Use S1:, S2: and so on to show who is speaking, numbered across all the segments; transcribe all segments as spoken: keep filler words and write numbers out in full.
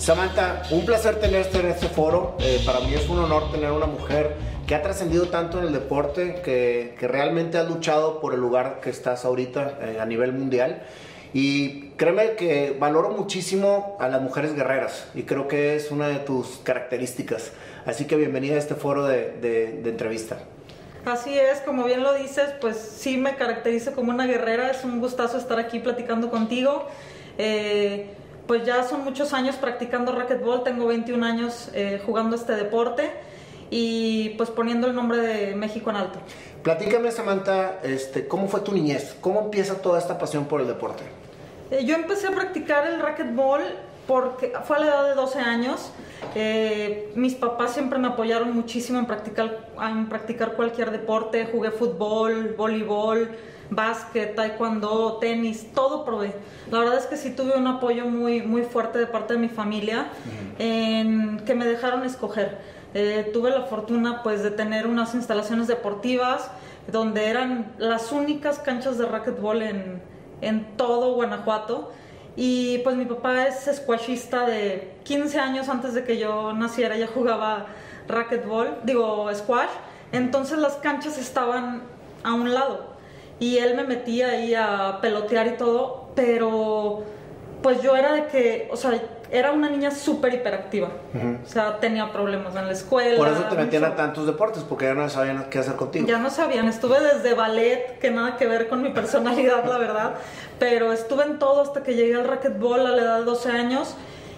S1: Samantha, un placer tenerte en este foro. Eh, para mí es un honor tener una mujer que ha trascendido tanto en el deporte, que, que realmente ha luchado por el lugar que estás ahorita eh, a nivel mundial. Y créeme que valoro muchísimo a las mujeres guerreras y creo que es una de tus características. Así que bienvenida a este foro de, de, de entrevista.
S2: Así es, como bien lo dices, pues sí me caracterizo como una guerrera. Es un gustazo estar aquí platicando contigo. Eh, pues ya son muchos años practicando racquetball, tengo veintiún años eh, jugando este deporte y pues poniendo el nombre de México en alto.
S1: Platícame, Samantha, este, ¿cómo fue tu niñez? ¿Cómo empieza toda esta pasión por el deporte?
S2: Eh, yo empecé a practicar el racquetball porque fue a la edad de doce años. Eh, mis papás siempre me apoyaron muchísimo en practicar, en practicar cualquier deporte. Jugué fútbol, voleibol, básquet, taekwondo, tenis, todo probé. La verdad es que sí tuve un apoyo muy, muy fuerte de parte de mi familia, uh-huh. en que me dejaron escoger. Eh, tuve la fortuna pues de tener unas instalaciones deportivas donde eran las únicas canchas de racquetball en, en todo Guanajuato. Y pues mi papá es squashista de quince años. Antes de que yo naciera ya jugaba racquetball, digo squash. Entonces las canchas estaban a un lado y él me metía ahí a pelotear y todo, pero pues yo era de que, o sea, era una niña súper hiperactiva. Uh-huh. O sea, tenía problemas en la escuela.
S1: Por eso te metían a tantos deportes, porque ya no sabían qué hacer contigo.
S2: Ya no sabían. Estuve desde ballet, que nada que ver con mi personalidad, la verdad. Pero estuve en todo hasta que llegué al racquetball a la edad de doce años.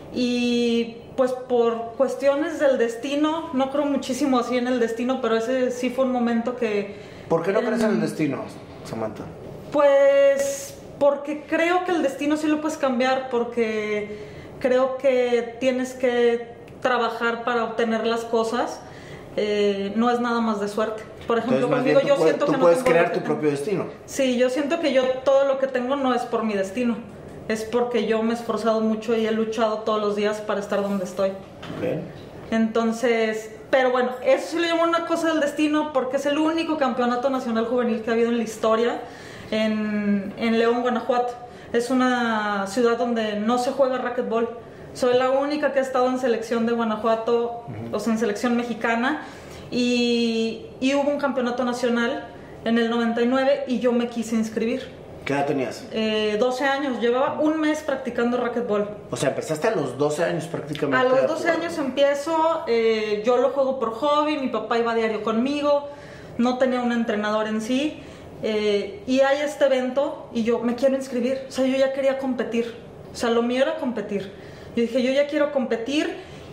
S2: Y pues por cuestiones del destino, no creo muchísimo así en el destino, pero ese sí fue un momento que...
S1: ¿Por qué no crees en el destino, Samantha?
S2: Pues porque creo que el destino sí lo puedes cambiar, porque creo que tienes que trabajar para obtener las cosas. Eh, no es nada más de suerte. Por ejemplo,
S1: Entonces,
S2: conmigo yo
S1: puedes,
S2: siento
S1: tú
S2: que no
S1: puedes
S2: tengo
S1: crear tu
S2: tengo.
S1: propio destino.
S2: Sí, yo siento que yo todo lo que tengo no es por mi destino, es porque yo me he esforzado mucho y he luchado todos los días para estar donde estoy.
S1: Okay.
S2: Entonces, pero bueno, eso sí le llamo una cosa del destino, porque es el único campeonato nacional juvenil que ha habido en la historia en, en León, Guanajuato. Es una ciudad donde no se juega racquetball. Soy la única que ha estado en selección de Guanajuato, uh-huh. o sea, en selección mexicana, y, y hubo un campeonato nacional en el noventa y nueve y yo me quise inscribir.
S1: ¿Qué edad tenías?
S2: Eh, doce años, llevaba un mes practicando racquetball.
S1: O sea, empezaste a los doce años prácticamente.
S2: A los doce años empiezo, eh, yo lo juego por hobby, mi papá iba a diario conmigo, no tenía un entrenador en sí, eh, y hay este evento y yo me quiero inscribir. O sea, yo ya quería competir, o sea, lo mío era competir. Yo dije, yo ya quiero competir,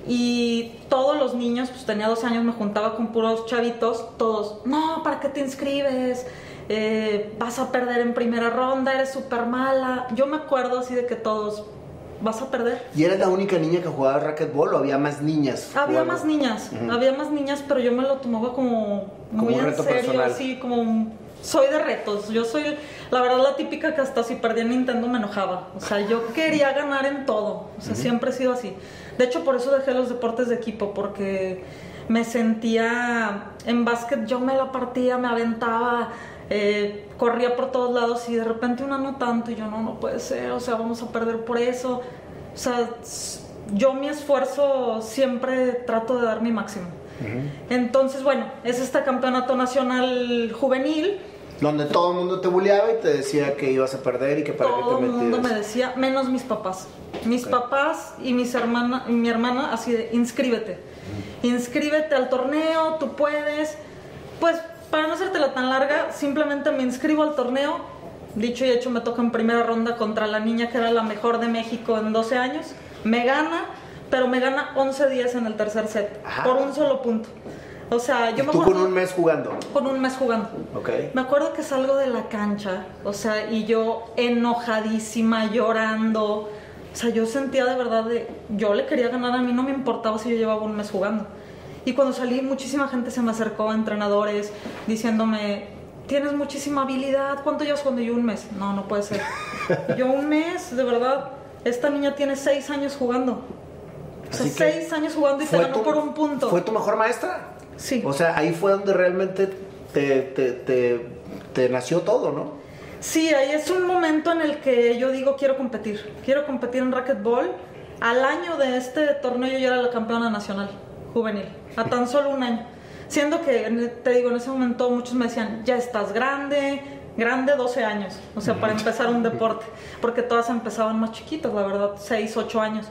S2: y todos los niños, pues tenía doce años, me juntaba con puros chavitos, todos, no, ¿para qué te inscribes? Eh, vas a perder en primera ronda, eres súper mala. Yo me acuerdo así de que todos, vas a perder.
S1: ¿Y eres la única niña que jugaba racquetball o había más niñas?
S2: Había
S1: jugando?
S2: más niñas, uh-huh. había más niñas, pero yo me lo tomaba como muy
S1: como un
S2: en
S1: reto
S2: serio,
S1: personal.
S2: así como... Soy de retos, yo soy la verdad la típica que hasta si perdía en Nintendo me enojaba. O sea, yo quería ganar en todo, o sea, uh-huh. siempre he sido así. De hecho, por eso dejé los deportes de equipo, porque me sentía... En básquet yo me la partía, me aventaba, eh, corría por todos lados, y de repente una no tanto, y yo no, no puede ser, o sea, vamos a perder por eso. O sea, yo mi esfuerzo siempre trato de dar mi máximo. Uh-huh. Entonces, bueno, es este campeonato nacional juvenil
S1: donde todo el mundo te buleaba y te decía que ibas a perder y que para qué te metías.
S2: Todo el mundo me decía, menos mis papás. Mis okay. papás y mis hermana, y mi hermana así de, inscríbete. Uh-huh. Inscríbete al torneo, tú puedes. Pues, para no hacértela tan larga, simplemente me inscribo al torneo. Dicho y hecho, me toca en primera ronda contra la niña que era la mejor de México en doce años. Me gana, pero me gana once diez en el tercer set. Ajá. Por un solo punto. O sea, yo
S1: ¿Y
S2: me
S1: tú
S2: acuerdo,
S1: con un mes jugando?
S2: Con un mes jugando.
S1: Okay.
S2: Me acuerdo que salgo de la cancha, o sea, y yo enojadísima, llorando. O sea, yo sentía de verdad de... Yo le quería ganar, a mí no me importaba si yo llevaba un mes jugando. Y cuando salí, muchísima gente se me acercó, entrenadores, diciéndome, tienes muchísima habilidad, ¿cuánto llevas jugando? Y yo, un mes. No, no puede ser. Yo, un mes, de verdad. Esta niña tiene seis años jugando. O sea, seis años jugando y te ganó
S1: tu,
S2: por un punto.
S1: ¿Fue tu mejor maestra?
S2: Sí.
S1: O sea, ahí fue donde realmente te, te, te, te nació todo, ¿no?
S2: Sí, ahí es un momento en el que yo digo, quiero competir. Quiero competir en racquetball. Al año de este torneo yo ya era la campeona nacional juvenil, a tan solo un año. Siendo que, te digo, en ese momento muchos me decían, ya estás grande, grande doce años, o sea, para empezar un deporte, porque todas empezaban más chiquitas, la verdad, seis, ocho años.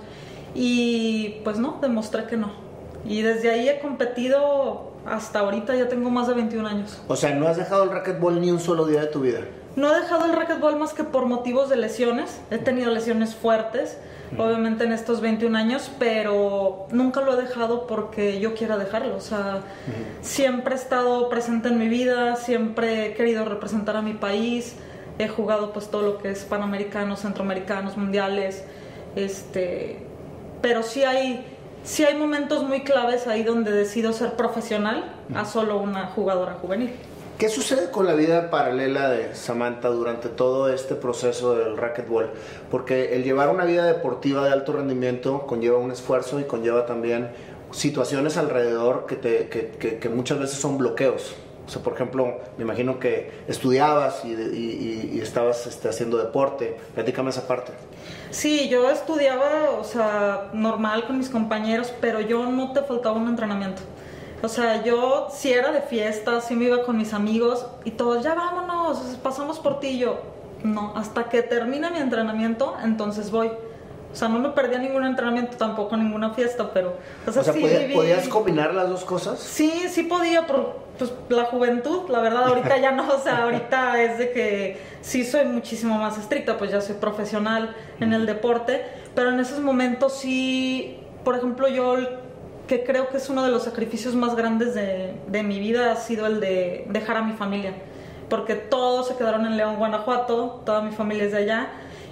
S2: Y pues no, demostré que no. Y desde ahí he competido hasta ahorita, ya tengo más de veintiún años.
S1: O sea, ¿no has dejado el racquetball ni un solo día de tu vida?
S2: No he dejado el racquetball más que por motivos de lesiones. He tenido lesiones fuertes, obviamente en estos veintiún años, pero nunca lo he dejado porque yo quiera dejarlo. O sea, uh-huh. siempre he estado presente en mi vida, siempre he querido representar a mi país. He jugado pues todo lo que es panamericanos, centroamericanos, mundiales. Este, pero sí hay, sí hay momentos muy claves ahí donde decido ser profesional uh-huh. a solo una jugadora juvenil.
S1: ¿Qué sucede con la vida paralela de Samantha durante todo este proceso del racquetball? Porque el llevar una vida deportiva de alto rendimiento conlleva un esfuerzo y conlleva también situaciones alrededor que, te, que, que, que muchas veces son bloqueos. O sea, por ejemplo, me imagino que estudiabas y, y, y estabas este, haciendo deporte. Platícame esa parte.
S2: Sí, yo estudiaba, o sea, normal con mis compañeros, pero yo no te faltaba un entrenamiento. O sea, yo sí era de fiesta, sí me iba con mis amigos y todos, ya vámonos, pasamos por ti. Y yo, no, hasta que termine mi entrenamiento, entonces voy. O sea, no me perdía ningún entrenamiento, tampoco ninguna fiesta, pero...
S1: O sea, o sea
S2: sí
S1: ¿podía,
S2: viví...
S1: ¿podías combinar las dos cosas?
S2: Sí, sí podía, por pues, la juventud, la verdad, ahorita ya no. O sea, ahorita es de que sí soy muchísimo más estricta, pues ya soy profesional en el deporte, pero en esos momentos sí, por ejemplo, yo... que creo que es uno de los sacrificios más grandes de, de mi vida ha sido el de dejar a mi familia, porque todos se quedaron en León, Guanajuato, toda mi familia es de allá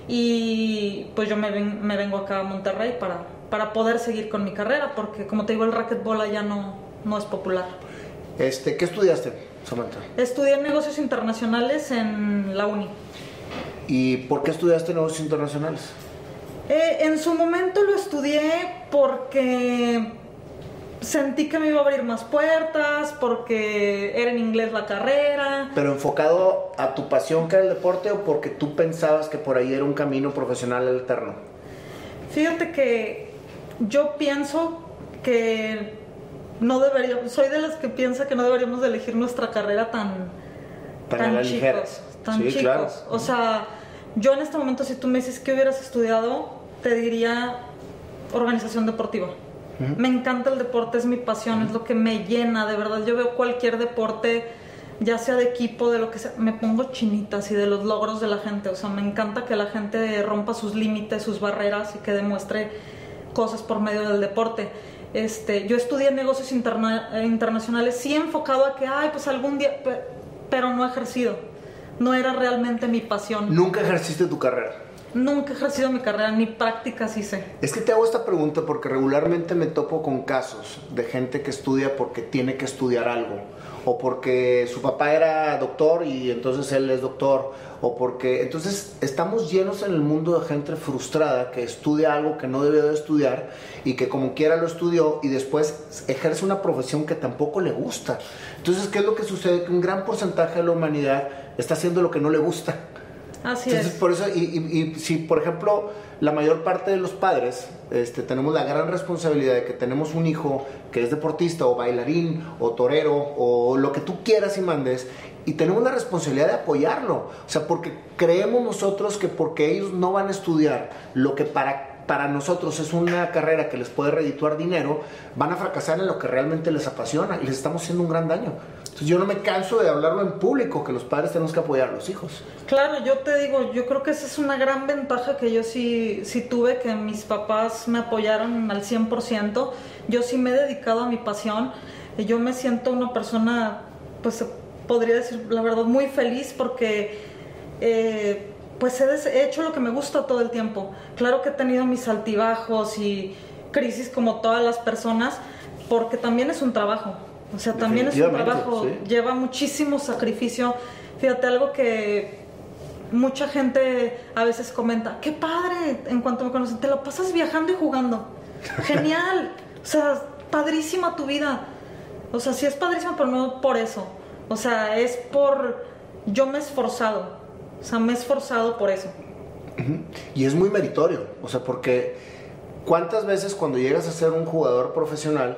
S2: y pues yo me, ven, me vengo acá a Monterrey para, para poder seguir con mi carrera, porque como te digo, el racquetball allá no, no es popular.
S1: Este, ¿qué estudiaste, Samantha?
S2: Estudié negocios internacionales en la uni.
S1: ¿Y por qué estudiaste negocios internacionales?
S2: Eh, en su momento lo estudié porque sentí que me iba a abrir más puertas, porque era en inglés la carrera.
S1: ¿Pero enfocado a tu pasión que era el deporte o porque tú pensabas que por ahí era un camino profesional alterno?
S2: Fíjate que yo pienso que no deberíamos, soy de las que piensa que no deberíamos de elegir nuestra carrera tan,
S1: tan,
S2: tan chicos,
S1: ligera.
S2: tan
S1: sí,
S2: chicos.
S1: Claro.
S2: O sea, yo en este momento, si tú me dices que hubieras estudiado, te diría organización deportiva. Uh-huh. Me encanta el deporte, es mi pasión, uh-huh. es lo que me llena, de verdad. Yo veo cualquier deporte, ya sea de equipo, de lo que sea, me pongo chinitas y de los logros de la gente. O sea, me encanta que la gente rompa sus límites, sus barreras y que demuestre cosas por medio del deporte. Este, yo estudié negocios interna- internacionales, sí enfocado a que, ay, pues algún día, pero no he ejercido. No era realmente mi pasión.
S1: ¿Nunca ejerciste tu carrera?
S2: Nunca he ejercido mi carrera, ni prácticas hice.
S1: Es que te hago esta pregunta porque regularmente me topo con casos de gente que estudia porque tiene que estudiar algo, o porque su papá era doctor y entonces él es doctor, o porque... Entonces estamos llenos en el mundo de gente frustrada que estudia algo que no debió de estudiar y que como quiera lo estudió y después ejerce una profesión que tampoco le gusta. Entonces, ¿qué es lo que sucede? Que un gran porcentaje de la humanidad está haciendo lo que no le gusta.
S2: Así
S1: Entonces,
S2: es.
S1: por eso, y, y, y si por ejemplo la mayor parte de los padres este, tenemos la gran responsabilidad de que tenemos un hijo que es deportista o bailarín o torero o lo que tú quieras y mandes, y tenemos la responsabilidad de apoyarlo, o sea, porque creemos nosotros que porque ellos no van a estudiar lo que para para nosotros es una carrera que les puede redituar dinero, van a fracasar en lo que realmente les apasiona y les estamos haciendo un gran daño. Entonces yo no me canso de hablarlo en público, que los padres tenemos que apoyar a los hijos.
S2: Claro, yo te digo, yo creo que esa es una gran ventaja que yo sí, sí tuve, que mis papás me apoyaron al cien por ciento. Yo sí me he dedicado a mi pasión y yo me siento una persona, pues podría decir la verdad, muy feliz porque... Eh, pues he hecho lo que me gusta todo el tiempo. Claro que he tenido mis altibajos y crisis como todas las personas, porque también es un trabajo. O sea, también es un trabajo, sí. Lleva muchísimo sacrificio. Fíjate, algo que mucha gente a veces comenta, qué padre, en cuanto me conocen, te lo pasas viajando y jugando. Genial. O sea, padrísima tu vida. O sea, sí es padrísima, pero no por eso. O sea, es por... Yo me he esforzado. O sea, me he esforzado por eso.
S1: Uh-huh. Y es muy meritorio, o sea, porque ¿cuántas veces cuando llegas a ser un jugador profesional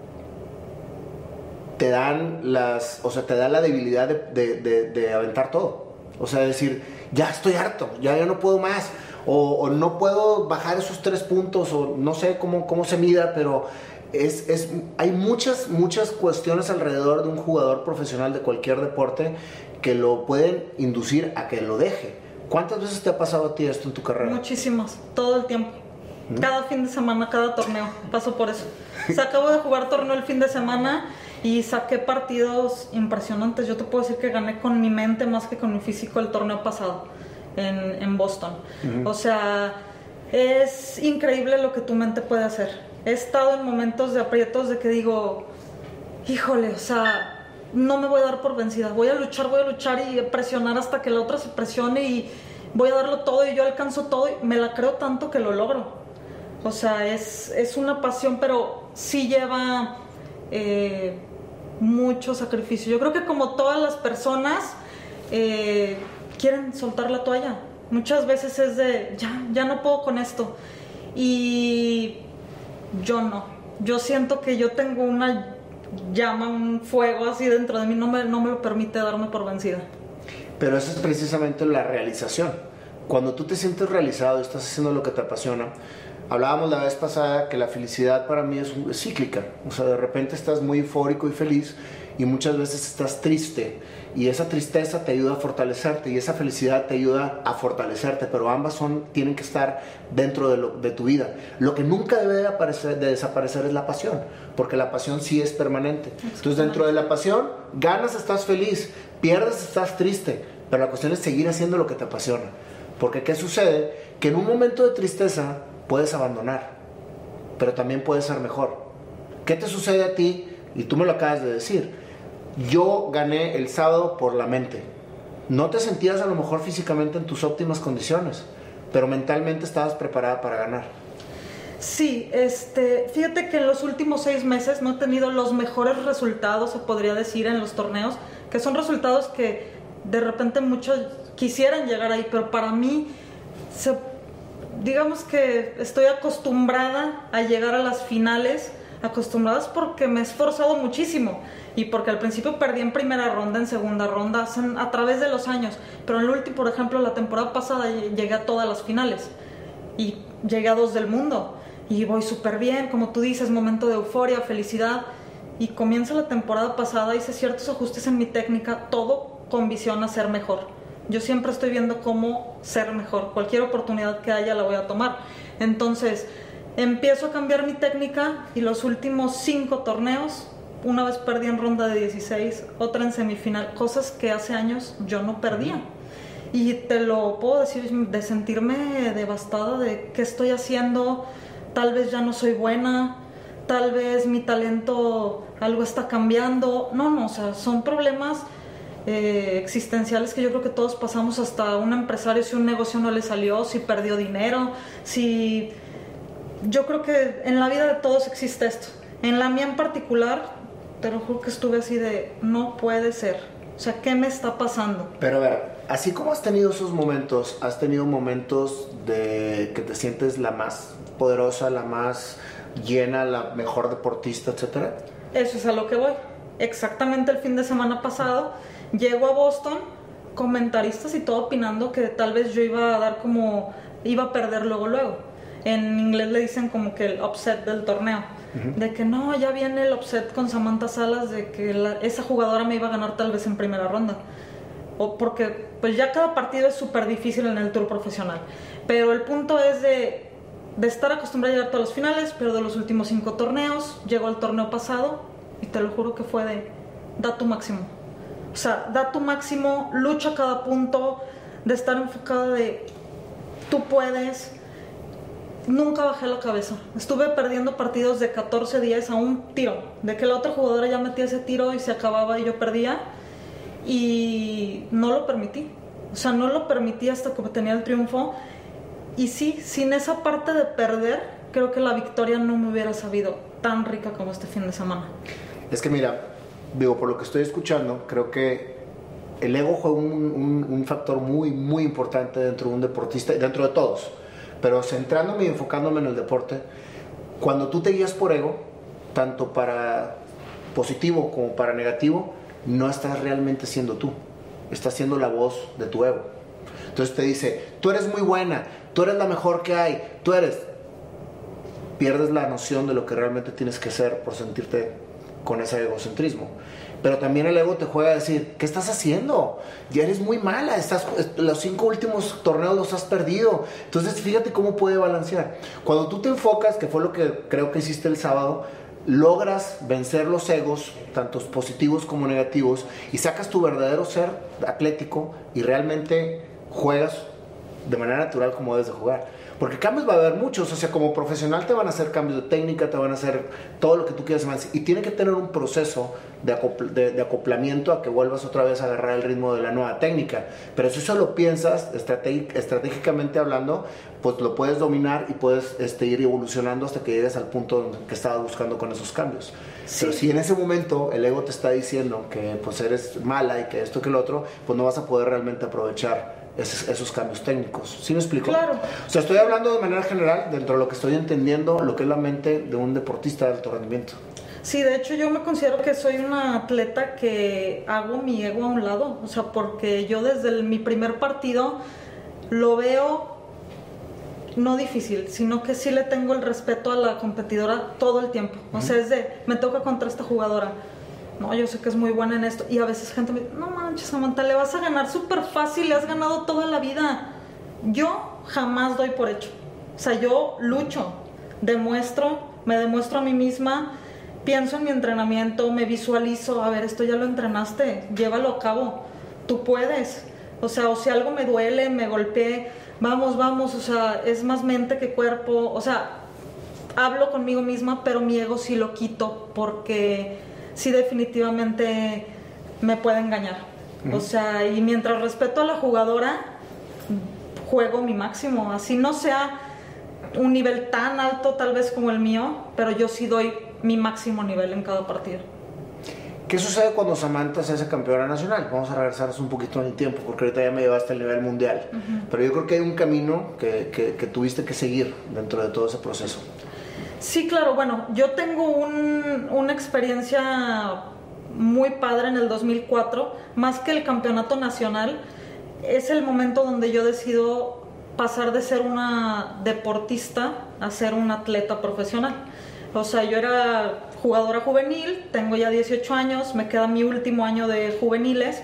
S1: te dan las, o sea, te da la debilidad de, de, de, de aventar todo? O sea, decir, ya estoy harto, ya, ya no puedo más, o, o no puedo bajar esos tres puntos, o no sé cómo, cómo se mida, pero es, es, hay muchas, muchas cuestiones alrededor de un jugador profesional de cualquier deporte que lo pueden inducir a que lo deje. ¿Cuántas veces te ha pasado a ti esto en tu carrera?
S2: Muchísimas, todo el tiempo. ¿Mm? Cada fin de semana, cada torneo, paso por eso. O sea, acabo de jugar torneo el fin de semana y saqué partidos impresionantes. Yo te puedo decir que gané con mi mente más que con mi físico el torneo pasado en, en Boston. Uh-huh. O sea, es increíble lo que tu mente puede hacer. He estado en momentos de aprietos de que digo, híjole, o sea, no me voy a dar por vencida. Voy a luchar, voy a luchar y presionar hasta que la otra se presione y voy a darlo todo y yo alcanzo todo y me la creo tanto que lo logro. O sea, es, es una pasión, pero sí lleva eh, mucho sacrificio. Yo creo que como todas las personas eh, quieren soltar la toalla. Muchas veces es de, ya, ya no puedo con esto. Y yo no. Yo siento que yo tengo una llama, un fuego así dentro de mí, no me, no me lo permite darme por vencida.
S1: Pero esa es precisamente la realización. Cuando tú te sientes realizado y estás haciendo lo que te apasiona. Hablábamos la vez pasada que la felicidad para mí es, es cíclica. O sea, de repente estás muy eufórico y feliz y muchas veces estás triste. Y esa tristeza te ayuda a fortalecerte y esa felicidad te ayuda a fortalecerte. Pero ambas son, tienen que estar dentro de, lo, de tu vida. Lo que nunca debe de, aparecer, de desaparecer es la pasión. Porque la pasión sí es permanente. Entonces dentro de la pasión, ganas, estás feliz. Pierdes, estás triste. Pero la cuestión es seguir haciendo lo que te apasiona. Porque ¿qué sucede? Que en un momento de tristeza puedes abandonar, pero también puedes ser mejor. ¿Qué te sucede a ti? Y tú me lo acabas de decir. Yo gané el sábado por la mente. No te sentías a lo mejor físicamente en tus óptimas condiciones, pero mentalmente estabas preparada para ganar.
S2: Sí, este, fíjate que en los últimos seis meses no he tenido los mejores resultados, se podría decir, en los torneos, que son resultados que de repente muchos quisieran llegar ahí, pero para mí se digamos que estoy acostumbrada a llegar a las finales, acostumbradas porque me he esforzado muchísimo y porque al principio perdí en primera ronda, en segunda ronda, a través de los años, pero en el último, por ejemplo, la temporada pasada llegué a todas las finales y llegué a dos del mundo y voy súper bien, como tú dices, momento de euforia, felicidad, y comienza la temporada pasada, hice ciertos ajustes en mi técnica, todo con visión a ser mejor. Yo siempre estoy viendo cómo ser mejor. Cualquier oportunidad que haya la voy a tomar. Entonces, empiezo a cambiar mi técnica y los últimos cinco torneos, una vez perdí en ronda de dieciséis, otra en semifinal, cosas que hace años yo no perdía. Y te lo puedo decir, de sentirme devastada de qué estoy haciendo, tal vez ya no soy buena, tal vez mi talento, algo está cambiando. No, no, o sea, son problemas Eh, existenciales que yo creo que todos pasamos. Hasta un empresario, si un negocio no le salió, si perdió dinero, si... Yo creo que en la vida de todos existe esto. En la mía en particular, te lo juro que estuve así de, no puede ser. O sea, ¿qué me está pasando?
S1: Pero a ver, así como has tenido esos momentos, has tenido momentos de que te sientes la más poderosa, la más llena, la mejor deportista, etcétera.
S2: Eso es a lo que voy. Exactamente el fin de semana pasado llego a Boston, comentaristas y todo opinando que tal vez yo iba a dar como, iba a perder luego luego. En inglés le dicen como que el upset del torneo. Uh-huh. De que no, ya viene el upset con Samantha Salas, de que la, esa jugadora me iba a ganar tal vez en primera ronda. O porque pues ya cada partido es súper difícil en el tour profesional. Pero el punto es de, de estar acostumbrada a llegar a todas las finales, pero de los últimos cinco torneos, llegó al torneo pasado y te lo juro que fue de, da tu máximo. O sea, da tu máximo, lucha cada punto, de estar enfocada de tú puedes. Nunca bajé la cabeza. Estuve perdiendo partidos de catorce días a un tiro. De que la otra jugadora ya metía ese tiro y se acababa y yo perdía. Y no lo permití. O sea, no lo permití hasta que tenía el triunfo. Y sí, sin esa parte de perder, creo que la victoria no me hubiera sabido tan rica como este fin de semana.
S1: Es que mira... Digo, por lo que estoy escuchando, creo que el ego juega un, un, un factor muy, muy importante dentro de un deportista y dentro de todos. pero centrándome y enfocándome en el deporte, cuando tú te guías por ego, tanto para positivo como para negativo, no estás realmente siendo tú, estás siendo la voz de tu ego. Entonces te dice, tú eres muy buena, tú eres la mejor que hay, tú eres... Pierdes la noción de lo que realmente tienes que ser por sentirte con ese egocentrismo. Pero también el ego te juega a decir, ¿qué estás haciendo? Ya eres muy mala, estás, los cinco últimos torneos los has perdido. Entonces fíjate cómo puede balancear. Cuando tú te enfocas, que fue lo que creo que hiciste el sábado, logras vencer los egos, tanto positivos como negativos, y sacas tu verdadero ser atlético y realmente juegas de manera natural como debes de jugar. Porque cambios va a haber muchos, o sea, como profesional te van a hacer cambios de técnica, te van a hacer todo lo que tú quieras más, y tiene que tener un proceso de, acopl- de, de acoplamiento a que vuelvas otra vez a agarrar el ritmo de la nueva técnica. Pero si eso lo piensas estratég- estratégicamente hablando, pues lo puedes dominar y puedes este, ir evolucionando hasta que llegues al punto que estabas buscando con esos cambios. Sí. Pero si en ese momento el ego te está diciendo que pues eres mala y que esto que lo otro, pues no vas a poder realmente aprovechar Esos, esos cambios técnicos. ¿Sí me explico?
S2: Claro.
S1: O sea, estoy hablando de manera general, dentro de lo que estoy entendiendo, lo que es la mente de un deportista de alto rendimiento.
S2: Sí, de hecho yo me considero que soy una atleta que hago mi ego a un lado, o sea, porque yo desde el, mi primer partido lo veo no difícil, sino que sí le tengo el respeto a la competidora todo el tiempo. O sea, es de, me toca contra esta jugadora. No, yo sé que es muy buena en esto. Y a veces gente me dice, no manches, Samantha, le vas a ganar súper fácil, le has ganado toda la vida. Yo jamás doy por hecho. O sea, yo lucho, demuestro, me demuestro a mí misma, pienso en mi entrenamiento, me visualizo, a ver, esto ya lo entrenaste, llévalo a cabo, tú puedes. O sea, o si algo me duele, me golpeé, vamos, vamos, o sea, es más mente que cuerpo. O sea, hablo conmigo misma, pero mi ego sí lo quito porque... sí definitivamente me puede engañar. Uh-huh. O sea, y mientras respeto a la jugadora, juego mi máximo. Así no sea un nivel tan alto tal vez como el mío, pero yo sí doy mi máximo nivel en cada partido.
S1: ¿Qué sucede cuando Samantha se hace campeona nacional? Vamos a regresarnos un poquito en el tiempo, porque ahorita ya me llevaste al nivel mundial. Uh-huh. Pero yo creo que hay un camino que, que, que tuviste que seguir dentro de todo ese proceso.
S2: Sí, claro, bueno, yo tengo un, una experiencia muy padre en el dos mil cuatro, más que el campeonato nacional, es el momento donde yo decido pasar de ser una deportista a ser una atleta profesional. O sea, yo era jugadora juvenil, tengo ya dieciocho años, me queda mi último año de juveniles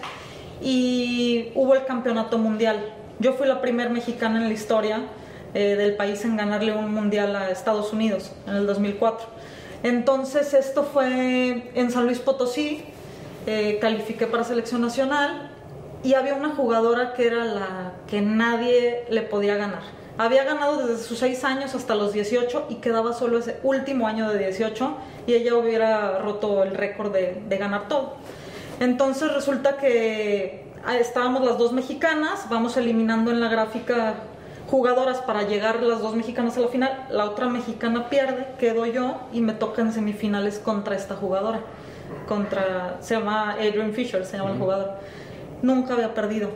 S2: y hubo el campeonato mundial. Yo fui la primera mexicana en la historia Eh, del país en ganarle un mundial a Estados Unidos en el dos mil cuatro. Entonces esto fue en San Luis Potosí, eh, califiqué para selección nacional y había una jugadora que era la que nadie le podía ganar. Había ganado desde sus seis años hasta los dieciocho y quedaba solo ese último año de dieciocho y ella hubiera roto el récord de, de ganar todo. Entonces resulta que estábamos las dos mexicanas, vamos eliminando en la gráfica jugadoras para llegar las dos mexicanas a la final. La otra mexicana pierde, quedo yo y me toca en semifinales contra esta jugadora, contra, se llama Adrian Fisher, se llama el jugador. Nunca había perdido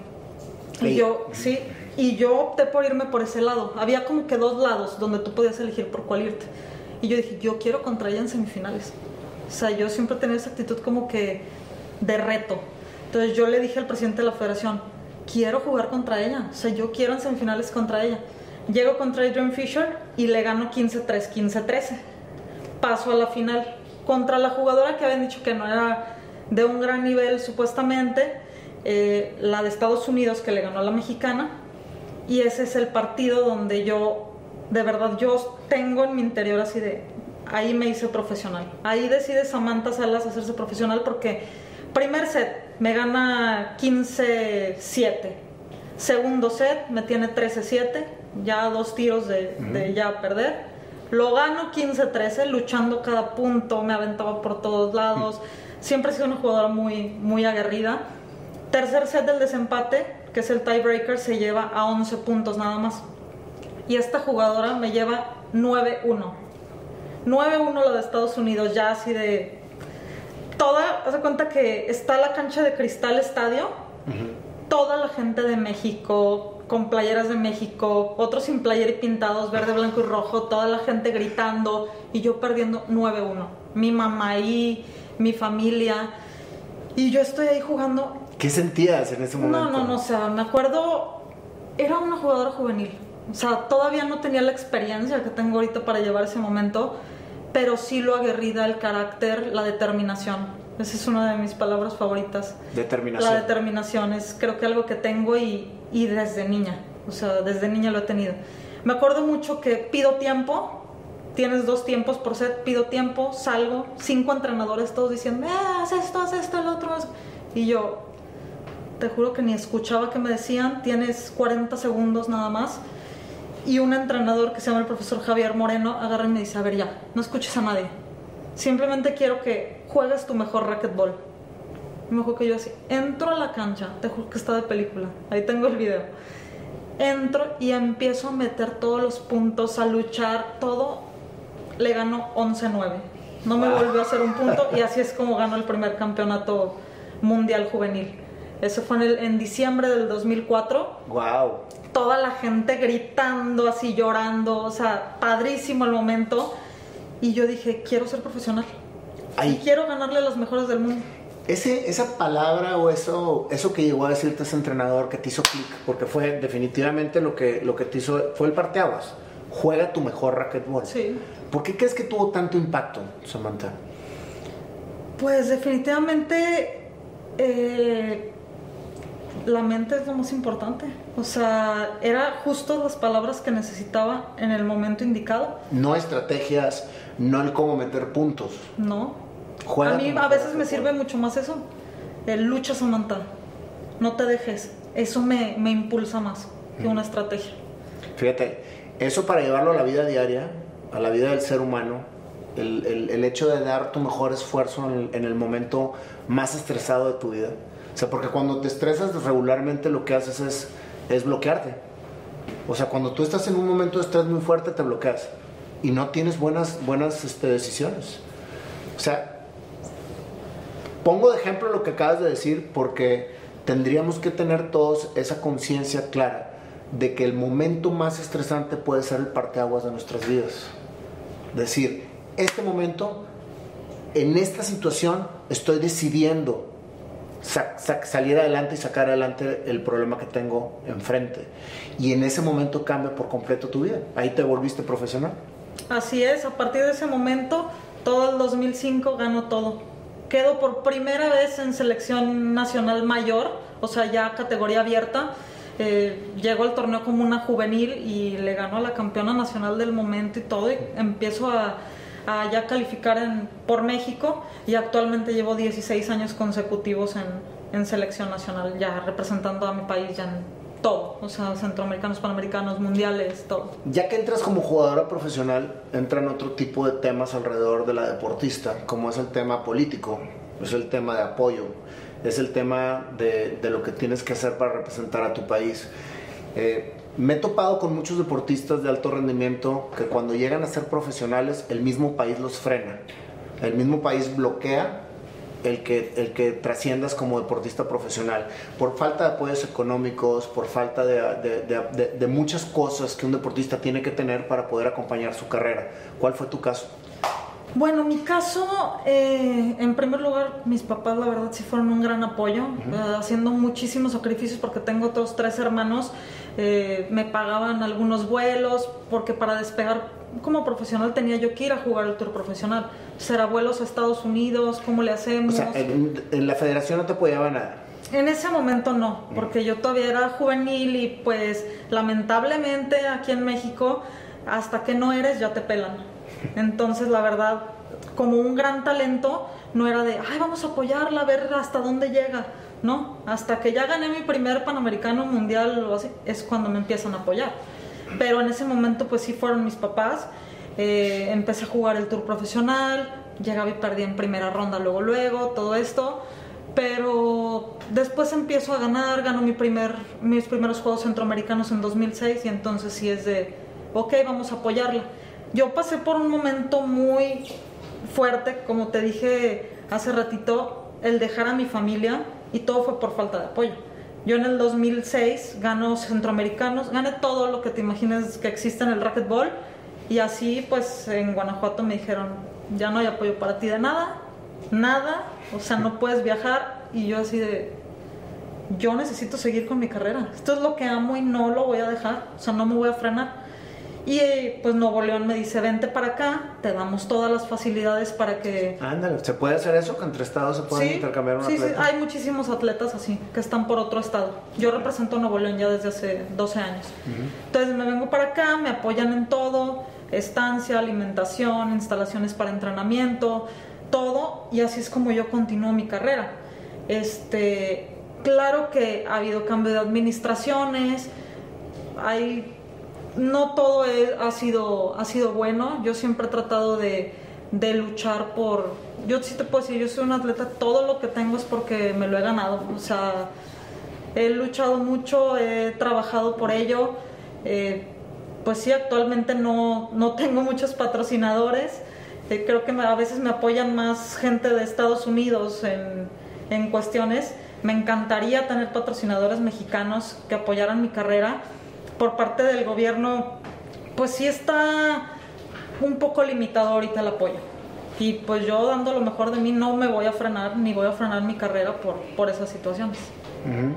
S2: y sí. yo sí y yo opté por irme por ese lado. Había como que dos lados donde tú podías elegir por cuál irte y yo dije, yo quiero contra ella en semifinales. O sea, yo siempre tenía esa actitud como que de reto. Entonces yo le dije al presidente de la federación, quiero jugar contra ella, o sea, yo quiero en semifinales contra ella. Llego contra Adrian Fisher y le gano quince tres, quince trece. Paso a la final contra la jugadora que habían dicho que no era de un gran nivel supuestamente, eh, la de Estados Unidos que le ganó a la mexicana, y ese es el partido donde yo, de verdad, yo tengo en mi interior así de, ahí me hice profesional. Ahí decide Samantha Salas hacerse profesional porque primer set me gana quince siete. Segundo set me tiene trece siete, ya dos tiros de, uh-huh. de ya perder. Lo gano quince trece, luchando cada punto, me aventaba por todos lados. Uh-huh. Siempre he sido una jugadora muy, muy aguerrida. Tercer set del desempate, que es el tiebreaker, se lleva a once puntos nada más. Y esta jugadora me lleva nueve uno. nueve uno la de Estados Unidos, ya así de... Toda, haz de cuenta que está la cancha de Cristal Estadio, uh-huh. toda la gente de México, con playeras de México, otros sin playera y pintados, verde, blanco y rojo, toda la gente gritando y yo perdiendo nueve uno. Mi mamá ahí, mi familia, y yo estoy ahí jugando.
S1: ¿Qué sentías en ese momento?
S2: No, no, no, o sea, me acuerdo, era una jugadora juvenil. O sea, todavía no tenía la experiencia que tengo ahorita para llevar ese momento, pero sí lo aguerrida, el carácter, la determinación. Esa es una de mis palabras favoritas.
S1: Determinación.
S2: La determinación es creo que algo que tengo y, y desde niña. O sea, desde niña lo he tenido. Me acuerdo mucho que pido tiempo. Tienes dos tiempos por set. Pido tiempo, salgo. Cinco entrenadores todos diciendo, eh, haz esto, haz esto, el otro. Y yo, te juro que ni escuchaba que me decían. Tienes cuarenta segundos nada más. Y un entrenador que se llama el profesor Javier Moreno agarra y me dice, a ver ya, no escuches a nadie. Simplemente quiero que juegues tu mejor racquetball. Y me acuerdo que yo así, entro a la cancha, te juro que está de película, ahí tengo el video. Entro y empiezo a meter todos los puntos, a luchar, todo. Le gano once nueve. No me volvió a hacer un punto y así es como gano el primer campeonato mundial juvenil. Eso fue en, el, en diciembre del dos mil cuatro.
S1: Wow.
S2: Toda la gente gritando, así llorando, o sea, padrísimo el momento. Y yo dije, quiero ser profesional. Ay. Y quiero ganarle a los mejores del mundo.
S1: Ese, esa palabra o eso, eso que llegó a decirte ese entrenador que te hizo clic, porque fue definitivamente lo que, lo que te hizo, fue el parteaguas. Juega tu mejor racquetball.
S2: Sí.
S1: ¿Por qué crees que tuvo tanto impacto, Samantha?
S2: Pues definitivamente eh, la mente es lo más importante. O sea, era justo las palabras que necesitaba en el momento indicado.
S1: No estrategias, no el cómo meter puntos.
S2: No.
S1: Juega
S2: a mí a veces me sirve mucho más eso. El lucha, Samantha. No te dejes. Eso me, me impulsa más que una estrategia.
S1: Fíjate, eso para llevarlo a la vida diaria, a la vida del ser humano, el, el, el hecho de dar tu mejor esfuerzo en el, en el momento más estresado de tu vida. O sea, porque cuando te estresas regularmente lo que haces es, es bloquearte. O sea, cuando tú estás en un momento de estrés muy fuerte te bloqueas y no tienes buenas, buenas este, decisiones. O sea, pongo de ejemplo lo que acabas de decir porque tendríamos que tener todos esa conciencia clara de que el momento más estresante puede ser el parteaguas de nuestras vidas. Decir, este momento, en esta situación, estoy decidiendo sa- sa- salir adelante y sacar adelante el problema que tengo enfrente. Y en ese momento cambia por completo tu vida. Ahí te volviste profesional.
S2: Así es, a partir de ese momento, todo el dos mil cinco ganó todo. Quedo por primera vez en selección nacional mayor, o sea, ya categoría abierta. Eh, llego al torneo como una juvenil y le gano a la campeona nacional del momento y todo, y empiezo a, a ya calificar en, por México, y actualmente llevo dieciséis años consecutivos en, en selección nacional, ya representando a mi país ya en todo, o sea, centroamericanos, panamericanos, mundiales, todo.
S1: Ya que entras como jugadora profesional, entran otro tipo de temas alrededor de la deportista, como es el tema político, es el tema de apoyo, es el tema de, de lo que tienes que hacer para representar a tu país. Eh, me he topado con muchos deportistas de alto rendimiento que cuando llegan a ser profesionales, el mismo país los frena. El mismo país bloquea el que, el que trasciendas como deportista profesional. Por falta de apoyos económicos, por falta de, de, de, de, de muchas cosas que un deportista tiene que tener para poder acompañar su carrera. ¿Cuál fue tu caso?
S2: Bueno, mi caso, eh, en primer lugar, mis papás la verdad sí fueron un gran apoyo, uh-huh. eh, haciendo muchísimos sacrificios porque tengo otros tres hermanos, eh, me pagaban algunos vuelos porque para despegar como profesional tenía yo que ir a jugar el tour profesional, será vuelos a Estados Unidos, ¿cómo le hacemos?
S1: O sea, en, en la federación no te apoyaba nada.
S2: En ese momento no, porque yo todavía era juvenil y pues lamentablemente aquí en México hasta que no eres ya te pelan. Entonces, la verdad, como un gran talento, no era de, ay, vamos a apoyarla, a ver hasta dónde llega. No, hasta que ya gané mi primer Panamericano Mundial o así, es cuando me empiezan a apoyar. Pero en ese momento, pues sí fueron mis papás. Eh, empecé a jugar el Tour profesional, llegaba y perdí en primera ronda, luego, luego, todo esto. Pero después empiezo a ganar, gano mi primer, mis primeros Juegos Centroamericanos en dos mil seis y entonces sí es de, ok, vamos a apoyarla. Yo pasé por un momento muy fuerte, como te dije hace ratito, el dejar a mi familia, y todo fue por falta de apoyo. Yo en el dos mil seis gano centroamericanos, gané todo lo que te imagines que existe en el racquetball, y así pues en Guanajuato me dijeron, ya no hay apoyo para ti de nada, nada, o sea, no puedes viajar. Y yo así de, yo necesito seguir con mi carrera, esto es lo que amo y no lo voy a dejar, o sea, no me voy a frenar. Y pues Nuevo León me dice, vente para acá, te damos todas las facilidades para que...
S1: Ándale, ¿se puede hacer eso? ¿Que entre estados se pueden
S2: sí,
S1: intercambiar un
S2: sí,
S1: atleta?
S2: Sí, hay muchísimos atletas así, que están por otro estado. Yo represento a Nuevo León ya desde hace doce años. Uh-huh. Entonces me vengo para acá, me apoyan en todo, estancia, alimentación, instalaciones para entrenamiento, todo, y así es como yo continúo mi carrera. Este, claro que ha habido cambio de administraciones, hay... No todo es, ha, sido, ha sido bueno. Yo siempre he tratado de, de luchar por... Yo sí te puedo decir, yo soy un atleta, todo lo que tengo es porque me lo he ganado. O sea, he luchado mucho, he trabajado por ello. Eh, pues sí, actualmente no, no tengo muchos patrocinadores. Eh, creo que me, a veces me apoyan más gente de Estados Unidos en, en cuestiones. Me encantaría tener patrocinadores mexicanos que apoyaran mi carrera. Por parte del gobierno, pues sí está un poco limitado ahorita el apoyo. Y pues yo, dando lo mejor de mí, no me voy a frenar, ni voy a frenar mi carrera por, por esas situaciones.
S1: Uh-huh.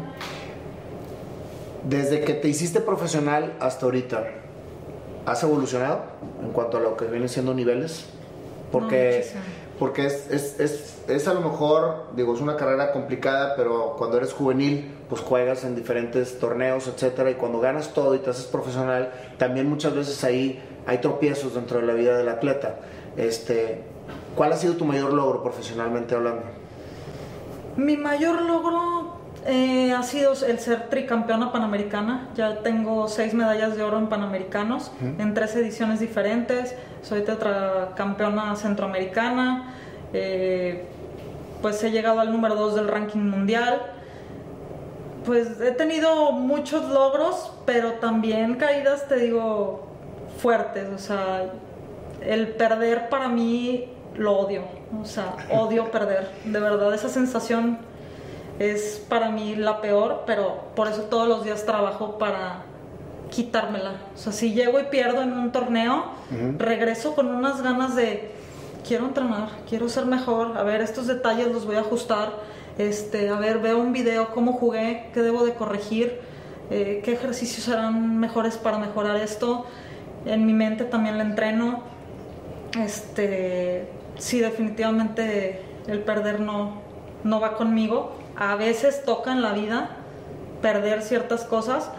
S1: Desde que te hiciste profesional hasta ahorita, ¿has evolucionado en cuanto a lo que vienen siendo niveles? Porque, no, porque es, es, es, es a lo mejor, digo, es una carrera complicada, pero cuando eres juvenil, pues juegas en diferentes torneos, etcétera, y cuando ganas todo y te haces profesional, también muchas veces ahí hay tropiezos dentro de la vida del atleta. Este, ¿cuál ha sido tu mayor logro profesionalmente hablando?
S2: Mi mayor logro eh, ha sido el ser tricampeona panamericana. Ya tengo seis medallas de oro en panamericanos, uh-huh. en tres ediciones diferentes. Soy tetracampeona centroamericana. Eh, pues he llegado al número dos del ranking mundial. Pues he tenido muchos logros, pero también caídas, te digo, fuertes. O sea, el perder para mí lo odio. O sea, odio perder. De verdad, esa sensación es para mí la peor, pero por eso todos los días trabajo para quitármela. O sea, si llego y pierdo en un torneo, uh-huh. regreso con unas ganas de, quiero entrenar, quiero ser mejor, a ver, estos detalles los voy a ajustar. Este, a ver, veo un video, cómo jugué, qué debo de corregir, eh, qué ejercicios serán mejores para mejorar esto. En mi mente también la entreno. Este, sí, definitivamente el perder no, no va conmigo. A veces toca en la vida perder ciertas cosas,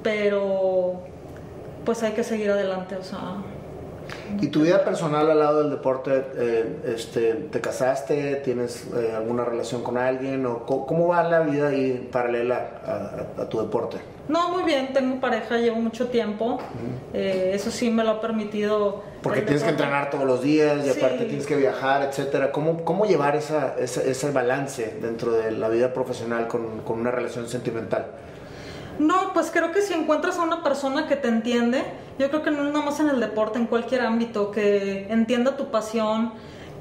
S2: pero pues hay que seguir adelante, o sea...
S1: ¿Y tu vida personal al lado del deporte? Eh, este, ¿Te casaste? ¿Tienes eh, alguna relación con alguien? ¿O cómo, cómo va la vida ahí paralela a, a, a tu deporte?
S2: No, muy bien, tengo pareja, llevo mucho tiempo. Uh-huh. eh, eso sí me lo ha permitido.
S1: Porque tienes deporte. Que entrenar todos los días y sí. aparte tienes que viajar, etcétera. ¿Cómo, cómo llevar esa, esa, ese balance dentro de la vida profesional con, con una relación sentimental?
S2: No, pues creo que si encuentras a una persona que te entiende, yo creo que no es nada más en el deporte, en cualquier ámbito, que entienda tu pasión,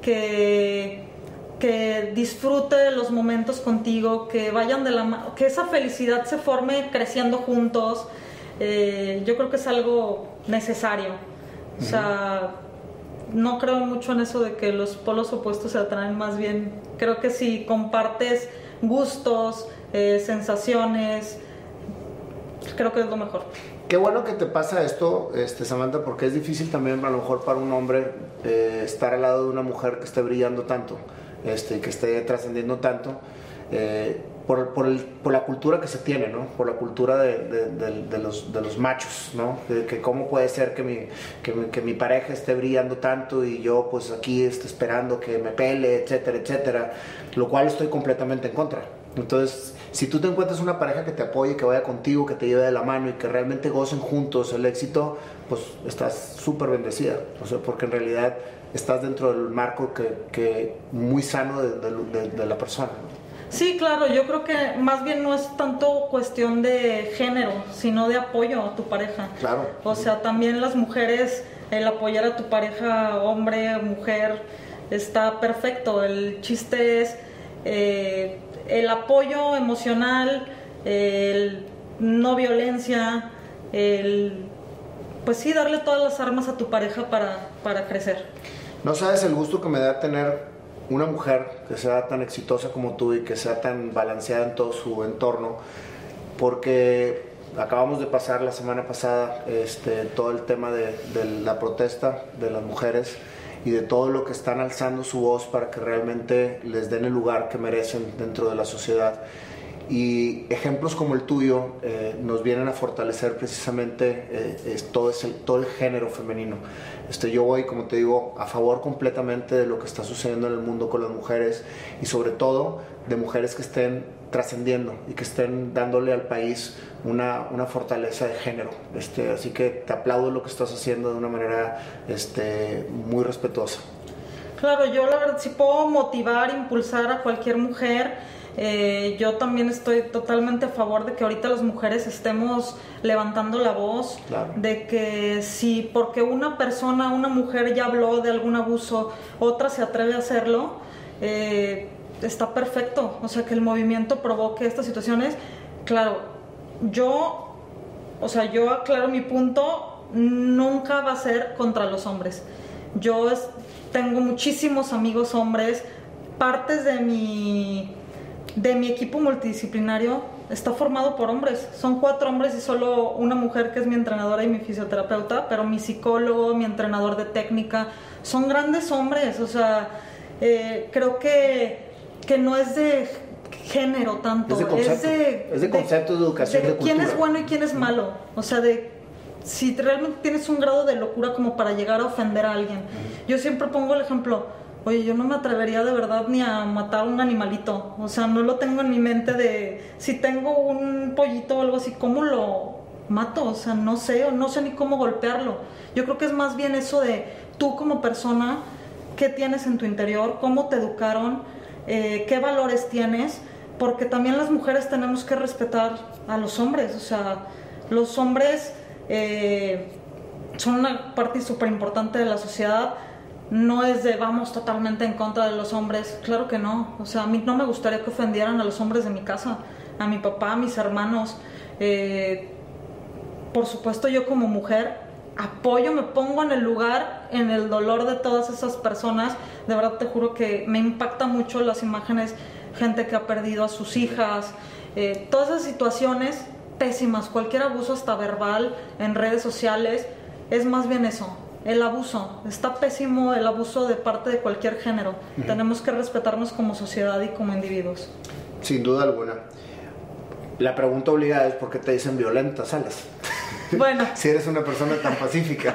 S2: que, que disfrute los momentos contigo, que vayan de la mano, que esa felicidad se forme creciendo juntos, eh, yo creo que es algo necesario. O sea, no creo mucho en eso de que los polos opuestos se atraen, más bien creo que si compartes gustos, eh, sensaciones, creo que es lo mejor.
S1: Qué bueno que te pasa esto, este, Samantha, porque es difícil también a lo mejor para un hombre eh, estar al lado de una mujer que esté brillando tanto, este, que esté trascendiendo tanto, eh, por, por, el, por la cultura que se tiene, ¿no? Por la cultura de, de, de, de, los, de los machos, ¿no? De que cómo puede ser que mi, que, mi, que mi pareja esté brillando tanto y yo pues aquí esté esperando que me pele, etcétera, etcétera, lo cual estoy completamente en contra. Entonces, si tú te encuentras una pareja que te apoye, que vaya contigo, que te lleve de la mano y que realmente gocen juntos el éxito, pues estás súper bendecida, o sea, porque en realidad estás dentro del marco que, que muy sano de, de, de, de la persona.
S2: Sí, claro, yo creo que más bien no es tanto cuestión de género, sino de apoyo a tu pareja.
S1: Claro.
S2: O sea, también las mujeres, el apoyar a tu pareja, hombre, mujer, está perfecto. El chiste es... Eh, el apoyo emocional, el no violencia, el, pues sí, darle todas las armas a tu pareja para, para crecer.
S1: No sabes el gusto que me da tener una mujer que sea tan exitosa como tú y que sea tan balanceada en todo su entorno, porque acabamos de pasar la semana pasada este, todo el tema de, de la protesta de las mujeres y de todo lo que están alzando su voz para que realmente les den el lugar que merecen dentro de la sociedad. Y ejemplos como el tuyo eh, nos vienen a fortalecer precisamente eh, es todo, ese, todo el género femenino. Este, yo voy, como te digo, a favor completamente de lo que está sucediendo en el mundo con las mujeres y sobre todo de mujeres que estén trascendiendo y que estén dándole al país una, una fortaleza de género. Este, así que te aplaudo lo que estás haciendo de una manera este, muy respetuosa.
S2: Claro, yo la verdad sí puedo motivar, impulsar a cualquier mujer. Eh, yo también estoy totalmente a favor de que ahorita las mujeres estemos levantando la voz,
S1: claro.
S2: De que si porque una persona, una mujer ya habló de algún abuso, otra se atreve a hacerlo, eh, está perfecto. O sea, que el movimiento provoque estas situaciones. Claro, yo, o sea, yo aclaro mi punto, nunca va a ser contra los hombres. Yo es, tengo muchísimos amigos hombres, partes de mi... de mi equipo multidisciplinario está formado por hombres. Son cuatro hombres y solo una mujer que es mi entrenadora y mi fisioterapeuta, pero mi psicólogo, mi entrenador de técnica, son grandes hombres. O sea, eh, creo que, que no es de género tanto,
S1: es de concepto,
S2: es de,
S1: es de concepto de, de educación, de, de
S2: cultura. Quién es bueno y quién es
S1: uh-huh.
S2: malo. O sea, de si realmente tienes un grado de locura como para llegar a ofender a alguien. Uh-huh. Yo siempre pongo el ejemplo. Oye, yo no me atrevería de verdad ni a matar un animalito. O sea, no lo tengo en mi mente de... Si tengo un pollito o algo así, ¿cómo lo mato? O sea, no sé, o no sé ni cómo golpearlo. Yo creo que es más bien eso de tú como persona, qué tienes en tu interior, cómo te educaron, eh, qué valores tienes, porque también las mujeres tenemos que respetar a los hombres. O sea, los hombres eh, son una parte súper importante de la sociedad. No es de vamos totalmente en contra de los hombres, claro que no. O sea, a mí no me gustaría que ofendieran a los hombres de mi casa, a mi papá, a mis hermanos. Eh, por supuesto, yo como mujer apoyo, me pongo en el lugar, en el dolor de todas esas personas. De verdad te juro que me impacta mucho las imágenes, gente que ha perdido a sus hijas, eh, todas esas situaciones pésimas, cualquier abuso hasta verbal en redes sociales, es más bien eso. El abuso, está pésimo el abuso de parte de cualquier género. Uh-huh. Tenemos que respetarnos como sociedad y como individuos.
S1: Sin duda alguna. La pregunta obligada es ¿por qué te dicen Violenta Salas?
S2: Bueno.
S1: Si eres una persona tan pacífica.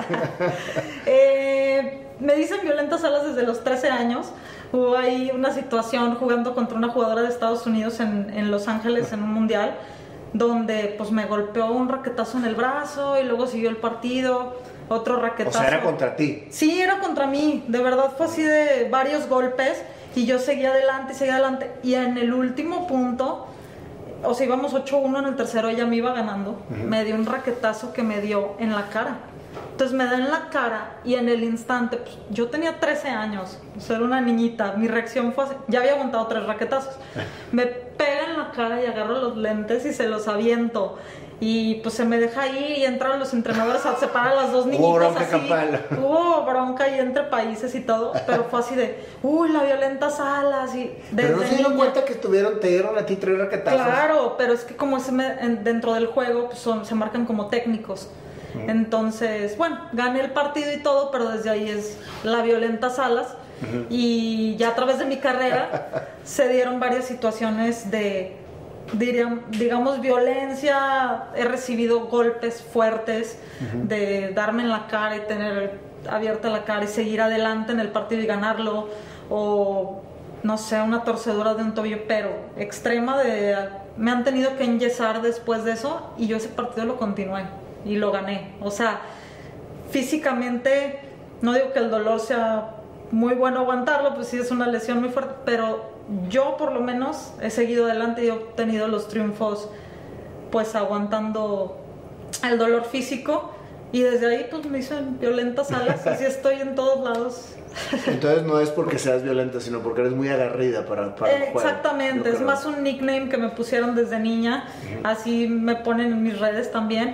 S2: eh, me dicen Violenta Salas desde los trece años. Hubo ahí una situación jugando contra una jugadora de Estados Unidos en, en Los Ángeles en un mundial, donde pues me golpeó un raquetazo en el brazo y luego siguió el partido. Otro raquetazo.
S1: O sea, era contra ti.
S2: Sí, era contra mí. De verdad fue así de varios golpes y yo seguía adelante, seguía adelante. Y en el último punto, o sea, íbamos ocho uno en el tercero, ella me iba ganando. Uh-huh. Me dio un raquetazo que me dio en la cara. Entonces me da en la cara y en el instante, pues, yo tenía trece años, o sea, era una niñita. Mi reacción fue así, ya había aguantado tres raquetazos. Me pega en la cara y agarro los lentes y se los aviento. Y pues se me deja ahí y entran los entrenadores a separar a las dos niñitas.
S1: Hubo bronca
S2: así.
S1: campal.
S2: Hubo bronca ahí entre países y todo, pero fue así de, uy, la Violenta Salas. Y
S1: pero no se dieron cuenta que estuvieron, te dieron a ti tres raquetazos.
S2: Claro, pero es que como es dentro del juego, pues son, se marcan como técnicos. Uh-huh. Entonces, bueno, gané el partido y todo, pero desde ahí es la Violenta Salas. Uh-huh. Y ya a través de mi carrera se dieron varias situaciones de... Dirían, digamos, violencia. He recibido golpes fuertes, uh-huh. de darme en la cara y tener abierta la cara y seguir adelante en el partido y ganarlo, o no sé, una torcedura de un tobillo pero extrema, de me han tenido que enyesar después de eso y yo ese partido lo continué y lo gané. O sea, físicamente no digo que el dolor sea muy bueno aguantarlo, pues sí es una lesión muy fuerte, pero yo por lo menos he seguido adelante y he obtenido los triunfos pues aguantando el dolor físico Y desde ahí pues me dicen Violenta Salas, y sí estoy en todos lados.
S1: Entonces no es porque seas violenta, sino porque eres muy agarrida para, para el juego.
S2: Exactamente, es más un nickname que me pusieron desde niña, uh-huh. Así me ponen en mis redes también,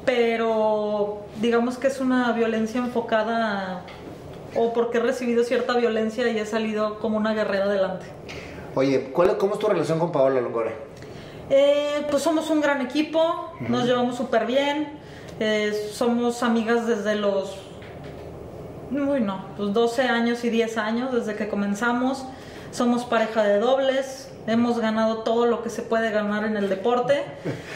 S2: pero digamos que es una violencia enfocada, o porque he recibido cierta violencia y he salido como una guerrera adelante.
S1: Oye, ¿cuál, ¿cómo es tu relación con Paola Longoria?
S2: Eh, pues somos un gran equipo, uh-huh. Nos llevamos súper bien, eh, somos amigas desde los... Uy, no, pues doce años y diez años desde que comenzamos. Somos pareja de dobles, hemos ganado todo lo que se puede ganar en el deporte.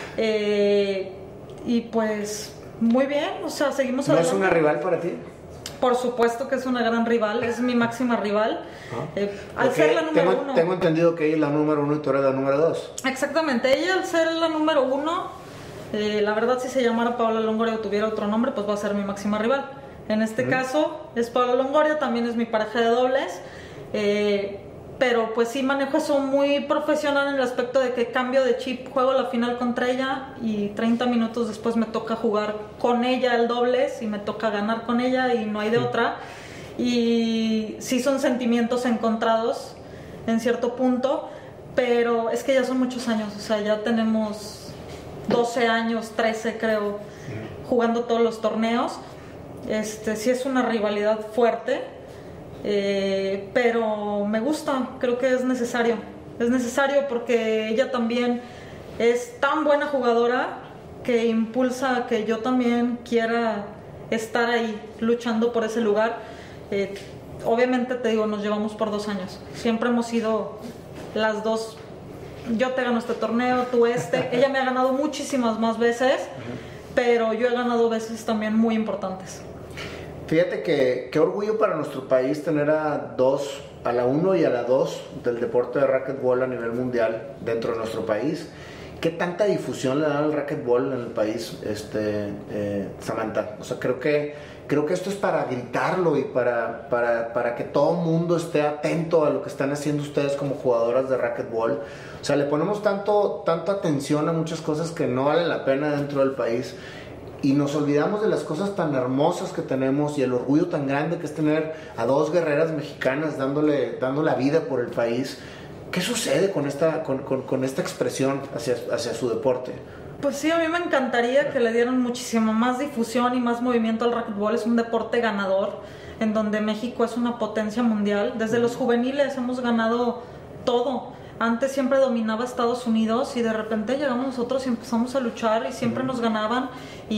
S2: Eh, y pues muy bien, o sea, seguimos
S1: adelante. ¿No es una rival para ti?
S2: Por supuesto que es una gran rival, es mi máxima rival. ¿Ah? Eh, al
S1: Porque
S2: ser la número
S1: tengo,
S2: uno.
S1: Tengo entendido que ella es la número uno y tú eres la número dos.
S2: Exactamente, ella al ser la número uno, eh, la verdad si se llamara Paola Longoria o tuviera otro nombre, pues va a ser mi máxima rival. En este uh-huh. caso es Paola Longoria, también es mi pareja de dobles, eh, pero pues sí manejo eso muy profesional en el aspecto de que cambio de chip, juego la final contra ella y treinta minutos después me toca jugar con ella el dobles y me toca ganar con ella y no hay de uh-huh. otra. Y sí son sentimientos encontrados en cierto punto, pero es que ya son muchos años, o sea, ya tenemos doce años, trece creo, uh-huh. jugando todos los torneos. Este, sí es una rivalidad fuerte, eh, pero me gusta, creo que es necesario. Es necesario porque ella también es tan buena jugadora que impulsa a que yo también quiera estar ahí luchando por ese lugar. Eh, obviamente te digo, nos llevamos por dos años. Siempre hemos sido las dos. Yo te gano este torneo, tú este. Ella me ha ganado muchísimas más veces, pero yo he ganado veces también muy importantes.
S1: Fíjate que qué orgullo para nuestro país tener a dos, a la uno y a la dos del deporte de racquetball a nivel mundial dentro de nuestro país. ¿Qué tanta difusión le dan al racquetball en el país, este, eh, Samantha? O sea, creo que, creo que esto es para gritarlo y para, para, para que todo el mundo esté atento a lo que están haciendo ustedes como jugadoras de racquetball. O sea, le ponemos tanto, tanta atención a muchas cosas que no valen la pena dentro del país. Y nos olvidamos de las cosas tan hermosas que tenemos y el orgullo tan grande que es tener a dos guerreras mexicanas dándole, dando la vida por el país. ¿Qué sucede con esta, con, con, con esta expresión hacia, hacia su deporte?
S2: Pues sí, a mí me encantaría que le dieran muchísima más difusión y más movimiento al racquetball. Es un deporte ganador, en donde México es una potencia mundial. Desde los juveniles hemos ganado todo. Antes siempre dominaba Estados Unidos y de repente llegamos nosotros y empezamos a luchar y siempre nos ganaban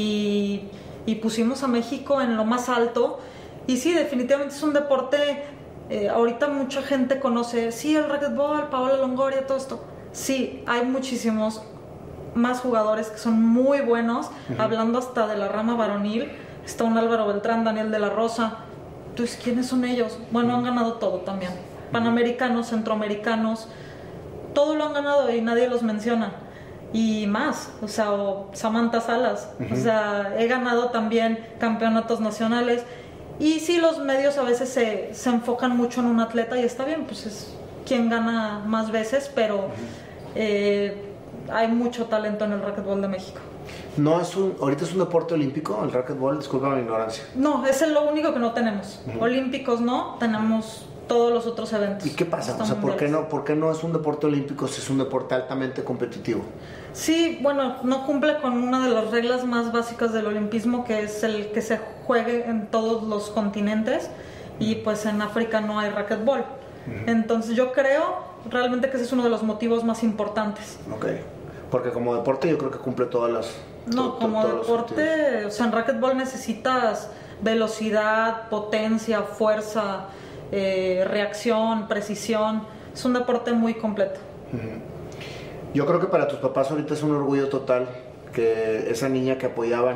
S2: y, y pusimos a México en lo más alto. Y sí, definitivamente es un deporte, eh, ahorita mucha gente conoce, sí, el racquetball, Paola Longoria, todo esto. Sí, hay muchísimos más jugadores que son muy buenos, uh-huh. hablando hasta de la rama varonil. Está un Álvaro Beltrán, Daniel de la Rosa. Entonces, ¿quiénes son ellos? Bueno, han ganado todo también. Panamericanos, centroamericanos. Todo lo han ganado y nadie los menciona. Y más, o sea, o Samantha Salas, uh-huh. o sea, he ganado también campeonatos nacionales. Y sí, los medios a veces se, se enfocan mucho en un atleta y está bien, pues es quien gana más veces, pero uh-huh. eh, hay mucho talento en el racquetball de México.
S1: No es un, ahorita es un deporte olímpico el racquetball, disculpa mi ignorancia.
S2: No, ese es lo único que no tenemos. Uh-huh. Olímpicos no, tenemos todos los otros eventos.
S1: ¿Y qué pasa? O sea, ¿por qué no, por qué no es un deporte olímpico si es un deporte altamente competitivo?
S2: Sí, bueno, no cumple con una de las reglas más básicas del olimpismo, que es el que se juegue en todos los continentes, y pues en África no hay racquetball. Uh-huh. Entonces yo creo realmente que ese es uno de los motivos más importantes.
S1: Ok, porque como deporte yo creo que cumple todas las...
S2: No, to, como to, deporte, o sea, en racquetball necesitas velocidad, potencia, fuerza, eh, reacción, precisión. Es un deporte muy completo.
S1: Uh-huh. Yo creo que para tus papás ahorita es un orgullo total que esa niña que apoyaban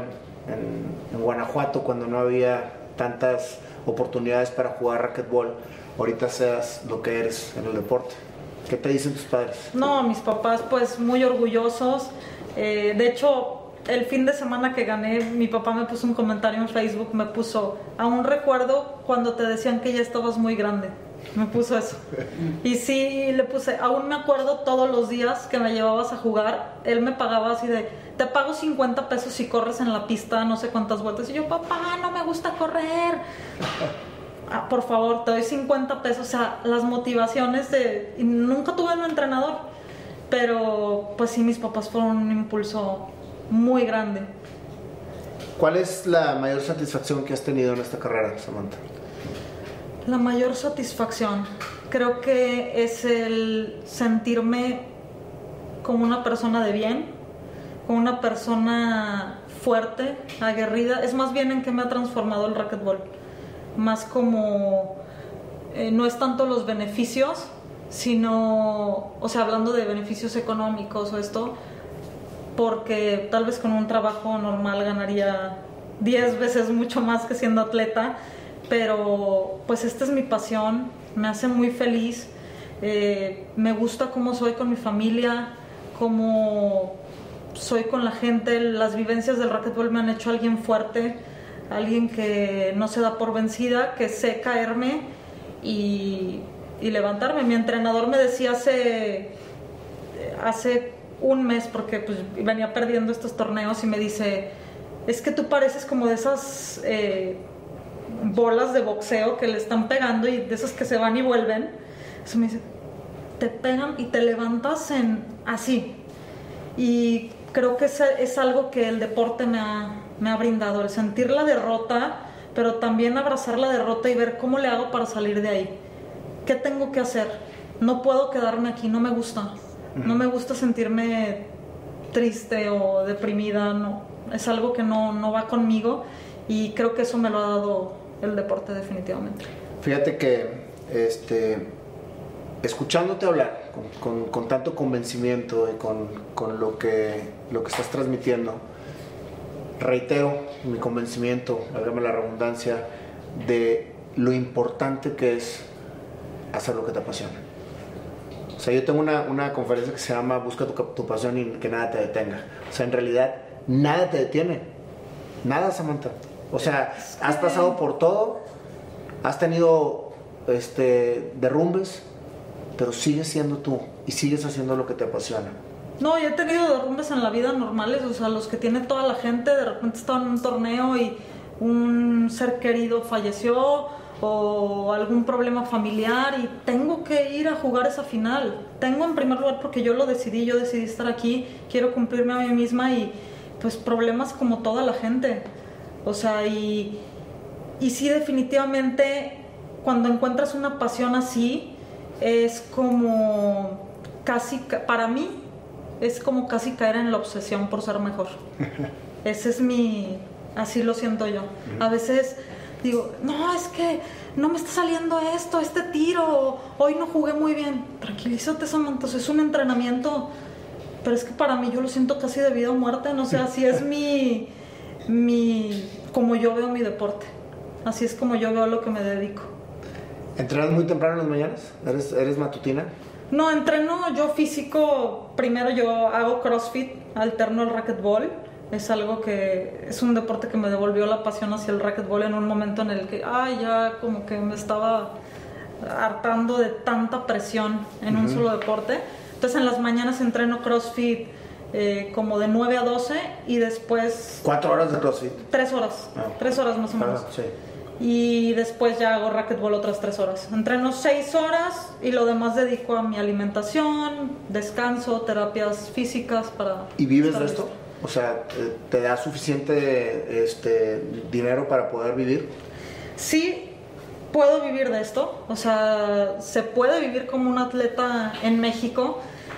S1: en, en Guanajuato cuando no había tantas oportunidades para jugar racquetball, ahorita seas lo que eres en el deporte. ¿Qué te dicen tus padres?
S2: No, mis papás pues muy orgullosos. Eh, de hecho, el fin de semana que gané, mi papá me puso un comentario en Facebook, me puso, aún recuerdo cuando te decían que ya estabas muy grande. me puso eso. Y sí, le puse, aún me acuerdo todos los días que me llevabas a jugar, él me pagaba así de, te pago cincuenta pesos si corres en la pista no sé cuántas vueltas. Y yo, papá, no me gusta correr. Ah, por favor, te doy cincuenta pesos. O sea, las motivaciones de... Y nunca tuve un entrenador, pero pues sí, mis papás fueron un impulso muy grande.
S1: ¿Cuál es la mayor satisfacción que has tenido en esta carrera, Samantha?
S2: La mayor satisfacción creo que es el sentirme como una persona de bien, como una persona fuerte, aguerrida. Es más bien en qué me ha transformado el racquetball. Más como, eh, no es tanto los beneficios, sino, o sea, hablando de beneficios económicos o esto, porque tal vez con un trabajo normal ganaría diez veces mucho más que siendo atleta, pero pues esta es mi pasión, me hace muy feliz, eh, me gusta cómo soy con mi familia, cómo soy con la gente. Las vivencias del racquetball me han hecho alguien fuerte, alguien que no se da por vencida, que sé caerme y, y levantarme. Mi entrenador me decía hace, hace un mes, porque pues venía perdiendo estos torneos, y me dice, es que tú pareces como de esas eh, bolas de boxeo que le están pegando y de esas que se van y vuelven. Eso me dice, te pegan y te levantas en así. Y creo que es, es algo que el deporte me ha, me ha brindado, el sentir la derrota, pero también abrazar la derrota y ver cómo le hago para salir de ahí. ¿Qué tengo que hacer? No puedo quedarme aquí, no me gusta. No me gusta sentirme triste o deprimida, no. Es algo que no, no va conmigo, y creo que eso me lo ha dado el deporte definitivamente.
S1: Fíjate que este, escuchándote hablar con, con, con tanto convencimiento y con, con lo, que, lo que estás transmitiendo, reitero mi convencimiento, hágame la redundancia, de lo importante que es hacer lo que te apasiona. O sea, yo tengo una, una conferencia que se llama Busca tu, tu pasión y que nada te detenga. O sea, en realidad, nada te detiene. Nada, Samantha. O sea, has pasado por todo, has tenido este, derrumbes, pero sigues siendo tú y sigues haciendo lo que te apasiona.
S2: No, yo he tenido derrumbes en la vida normales, o sea, los que tiene toda la gente. De repente estaba en un torneo y un ser querido falleció, o algún problema familiar, y tengo que ir a jugar esa final. Tengo, en primer lugar, porque yo lo decidí, yo decidí estar aquí, quiero cumplirme a mí misma, y pues problemas como toda la gente. O sea, y, y sí, definitivamente, cuando encuentras una pasión así, es como casi, para mí, es como casi caer en la obsesión por ser mejor. Ese es mi, así lo siento yo. A veces digo, no, es que no me está saliendo esto, este tiro, hoy no jugué muy bien. Tranquilízate, Samantha, es un entrenamiento, pero es que para mí yo lo siento casi de vida o muerte, no sé, así es mi, mi, como yo veo mi deporte, así es como yo veo a lo que me dedico.
S1: ¿Entrenas muy temprano en las mañanas? ¿Eres, eres matutina?
S2: No, entreno yo físico, primero yo hago CrossFit, alterno el racquetball. Es algo que es un deporte que me devolvió la pasión hacia el racquetball en un momento en el que, ay, ya como que me estaba hartando de tanta presión en uh-huh. un solo deporte. Entonces en las mañanas entreno CrossFit eh, como de nueve a doce, y después...
S1: ¿Cuatro horas de CrossFit?
S2: Tres horas, ah. tres horas más o menos.
S1: Ah, sí.
S2: Y después ya hago racquetball otras tres horas. Entreno seis horas y lo demás dedico a mi alimentación, descanso, terapias físicas para...
S1: ¿Y vives de esto? O sea, ¿te da suficiente este, dinero para poder vivir?
S2: Sí, puedo vivir de esto. O sea, se puede vivir como un atleta en México,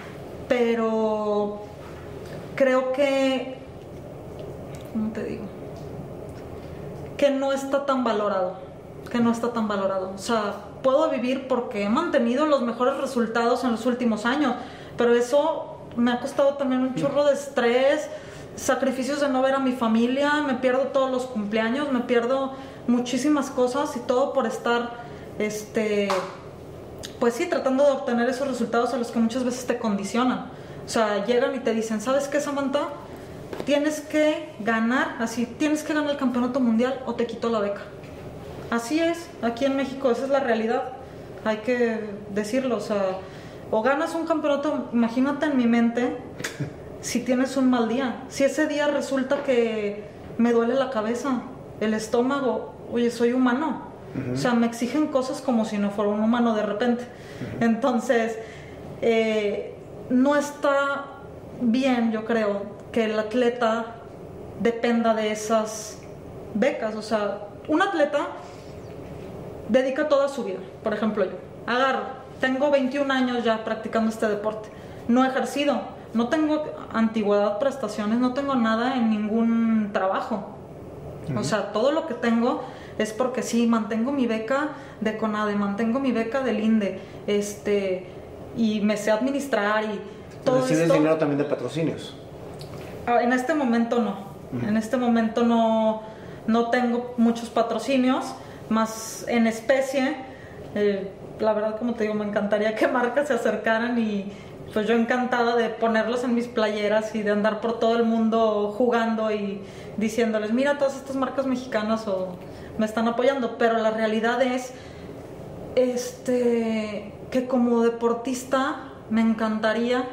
S2: pero creo que, ¿cómo te digo? Que no está tan valorado. Que no está tan valorado. O sea, puedo vivir porque he mantenido los mejores resultados en los últimos años, pero eso me ha costado también un chorro de estrés, sacrificios de no ver a mi familia, me pierdo todos los cumpleaños, me pierdo muchísimas cosas, y todo por estar, este, pues sí, tratando de obtener esos resultados a los que muchas veces te condicionan. O sea, llegan y te dicen, ¿sabes qué, Samantha? Tienes que ganar, así, tienes que ganar el campeonato mundial o te quito la beca. Así es, aquí en México, esa es la realidad. hay que decirlo, o sea, o ganas un campeonato, imagínate en mi mente, si tienes un mal día, si ese día resulta que me duele la cabeza, el estómago, oye, soy humano, uh-huh. O sea, me exigen cosas como si no fuera un humano de repente, uh-huh. Entonces, eh, no está bien, yo creo, que el atleta dependa de esas becas, o sea, un atleta dedica toda su vida, por ejemplo yo, agarro, tengo veintiún años ya practicando este deporte, no he ejercido, no tengo antigüedad, prestaciones, no tengo nada en ningún trabajo, uh-huh. O sea, todo lo que tengo es porque sí, mantengo mi beca de CONADE, mantengo mi beca del INDE, este, y me sé administrar y todo esto.
S1: ¿Recibes dinero también de patrocinios?
S2: En este momento no, uh-huh. En este momento no, no tengo muchos patrocinios, más en especie, eh, la verdad, como te digo, me encantaría que marcas se acercaran y pues yo encantada de ponerlos en mis playeras y de andar por todo el mundo jugando y diciéndoles, mira, todas estas marcas mexicanas o me están apoyando, pero la realidad es este, que como deportista me encantaría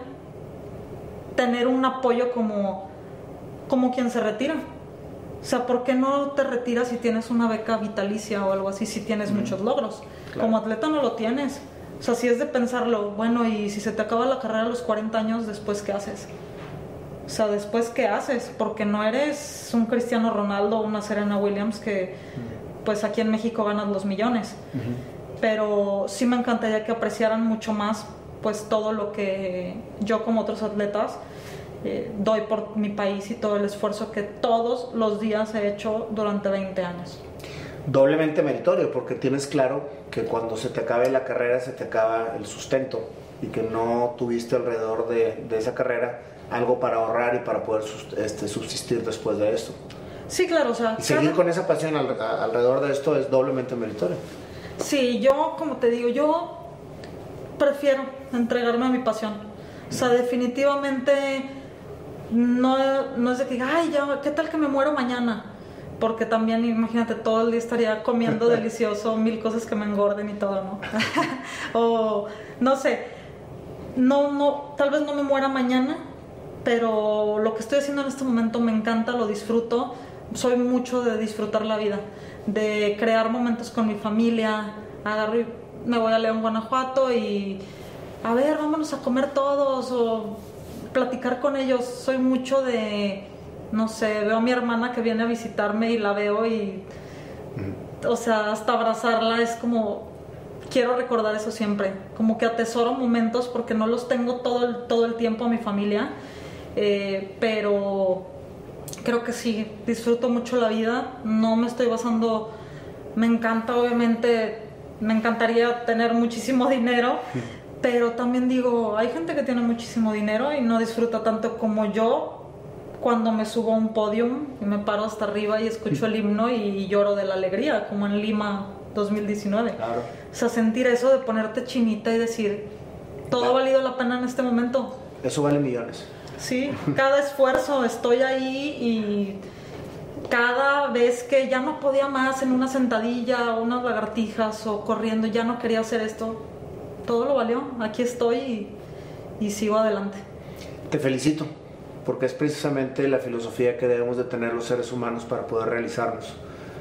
S2: tener un apoyo como, como quien se retira. O sea, ¿por qué no te retiras si tienes una beca vitalicia o algo así, si tienes mm. muchos logros? Claro. Como atleta no lo tienes. O sea, si es de pensarlo, bueno, y si se te acaba la carrera a los cuarenta años, ¿después qué haces? O sea, ¿después qué haces? Porque no eres un Cristiano Ronaldo o una Serena Williams que, mm. pues aquí en México ganas los millones. Mm-hmm. Pero sí me encantaría que apreciaran mucho más, pues, todo lo que yo como otros atletas Eh, doy por mi país y todo el esfuerzo que todos los días he hecho durante veinte años.
S1: Doblemente meritorio, porque tienes claro que cuando se te acabe la carrera se te acaba el sustento y que no tuviste alrededor de, de esa carrera algo para ahorrar y para poder este, subsistir después de esto.
S2: Sí, claro, o sea,
S1: y seguir cada... con esa pasión al, a, alrededor de esto es doblemente meritorio.
S2: Sí, yo, como te digo, yo prefiero entregarme a mi pasión. O sea, definitivamente no, no es de que, ay, ya, ¿qué tal que me muero mañana? Porque también, imagínate, todo el día estaría comiendo delicioso, mil cosas que me engorden y todo, ¿no? O, no sé, no, no, tal vez no me muera mañana, pero lo que estoy haciendo en este momento me encanta, lo disfruto. Soy mucho de disfrutar la vida, de crear momentos con mi familia. Agarro y me voy a León, Guanajuato y, a ver, vámonos a comer todos, o platicar con ellos. Soy mucho de, no sé, veo a mi hermana que viene a visitarme y la veo y, mm. o sea, hasta abrazarla es como, quiero recordar eso siempre, como que atesoro momentos porque no los tengo todo el, todo el tiempo a mi familia, eh, pero creo que sí, disfruto mucho la vida, no me estoy basando, me encanta obviamente, me encantaría tener muchísimo dinero, mm. Pero también digo, hay gente que tiene muchísimo dinero y no disfruta tanto como yo cuando me subo a un podium y me paro hasta arriba y escucho el himno y lloro de la alegría, como en Lima dos mil diecinueve. Claro. O sea, sentir eso de ponerte chinita y decir, todo ha valido la pena en este momento.
S1: Eso vale millones.
S2: Sí, cada esfuerzo, estoy ahí y cada vez que ya no podía más en una sentadilla o unas lagartijas o corriendo, ya no quería hacer esto, todo lo valió, aquí estoy y, y sigo adelante.
S1: Te felicito, porque es precisamente la filosofía que debemos de tener los seres humanos para poder realizarnos.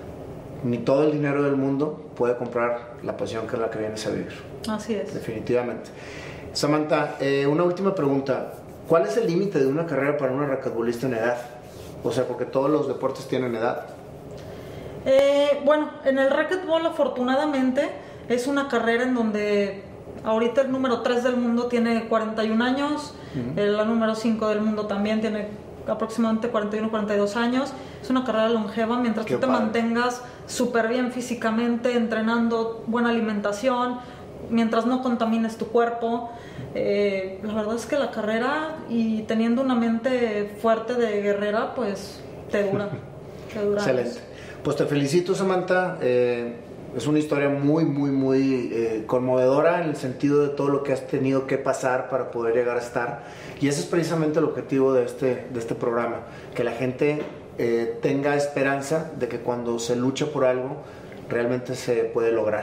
S1: Ni todo el dinero del mundo puede comprar la pasión que es la que vienes a vivir.
S2: Así es.
S1: Definitivamente. Samantha, eh, una última pregunta. ¿Cuál es el límite de una carrera para una racquetbolista en edad? O sea, porque todos los deportes tienen edad.
S2: Eh, bueno, en el racquetball afortunadamente es una carrera en donde ahorita el número tres del mundo tiene cuarenta y un años, uh-huh. el, la número cinco del mundo también tiene aproximadamente cuarenta y uno, cuarenta y dos años. Es una carrera longeva mientras Qué tú te padre. mantengas súper bien físicamente, entrenando, buena alimentación, mientras no contamines tu cuerpo. Eh, la verdad es que la carrera y teniendo una mente fuerte de guerrera, pues te dura. te dura
S1: Excelente. Eso. Pues te felicito, Samantha. Eh, Es una historia muy, muy, muy eh, conmovedora en el sentido de todo lo que has tenido que pasar para poder llegar a estar. Y ese es precisamente el objetivo de este, de este programa, que la gente eh, tenga esperanza de que cuando se lucha por algo, realmente se puede lograr.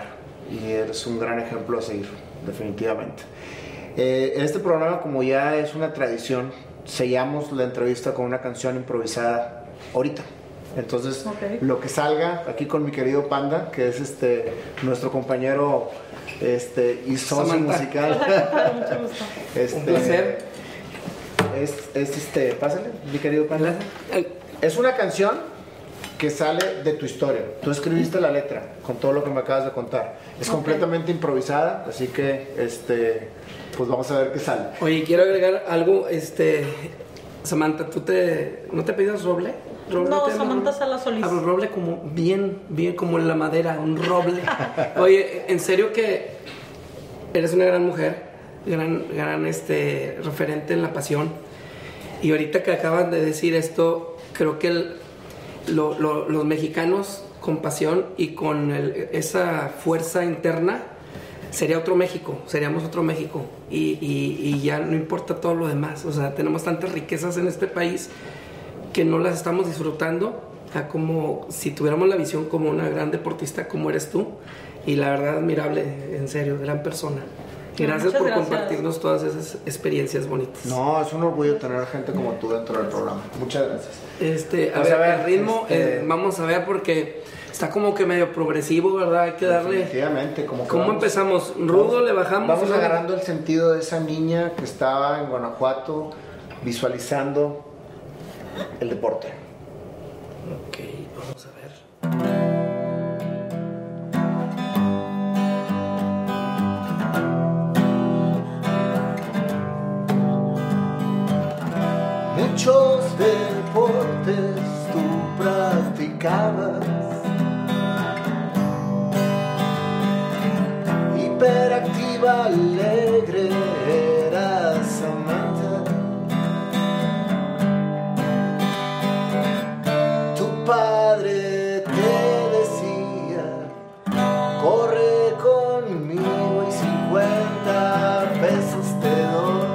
S1: y eres un gran ejemplo a seguir, definitivamente. Eh, en este programa, como ya es una tradición, sellamos la entrevista con una canción improvisada ahorita. Entonces, okay, lo que salga aquí con mi querido Panda, que es este nuestro compañero este, y socio musical.
S3: Mucho gusto.
S1: Este,
S3: un placer.
S1: Es, es este, pásale, mi querido Panda. Es una canción que sale de tu historia. Tú escribiste la letra con todo lo que me acabas de contar. Es okay, completamente improvisada, así que este, pues vamos a ver qué sale.
S3: Oye, quiero agregar algo, este, Samantha, ¿tú te, no te pidas roble? ¿Roble
S2: no, Samantha Sala Solís.
S3: Hablo roble como bien, bien como en la madera, un roble. Oye, en serio que eres una gran mujer, gran, gran este, referente en la pasión. Y ahorita que acaban de decir esto, creo que el, lo, lo, los mexicanos con pasión y con el, esa fuerza interna sería otro México, seríamos otro México. Y, y, y ya no importa todo lo demás. O sea, tenemos tantas riquezas en este país que no las estamos disfrutando, a como si tuviéramos la visión como una gran deportista como eres tú, y la verdad admirable, en serio, gran persona. Gracias Muchas por gracias. compartirnos todas esas experiencias bonitas.
S1: No, es un orgullo tener gente como tú dentro del programa. Muchas gracias.
S3: Este, a, ver, a ver, el ritmo, este... eh, vamos a ver porque está como que medio progresivo, ¿verdad? Hay que darle...
S1: Definitivamente. Como que
S3: ¿Cómo
S1: vamos,
S3: empezamos? ¿Rudo
S1: vamos,
S3: le bajamos?
S1: Vamos agarrando el sentido de esa niña que estaba en Guanajuato visualizando el deporte.
S3: Ok, vamos a ver.
S1: Muchos deportes tú practicabas, hiperactiva, alegre, eras Samantha. Tu padre te decía, corre conmigo y cincuenta pesos te doy.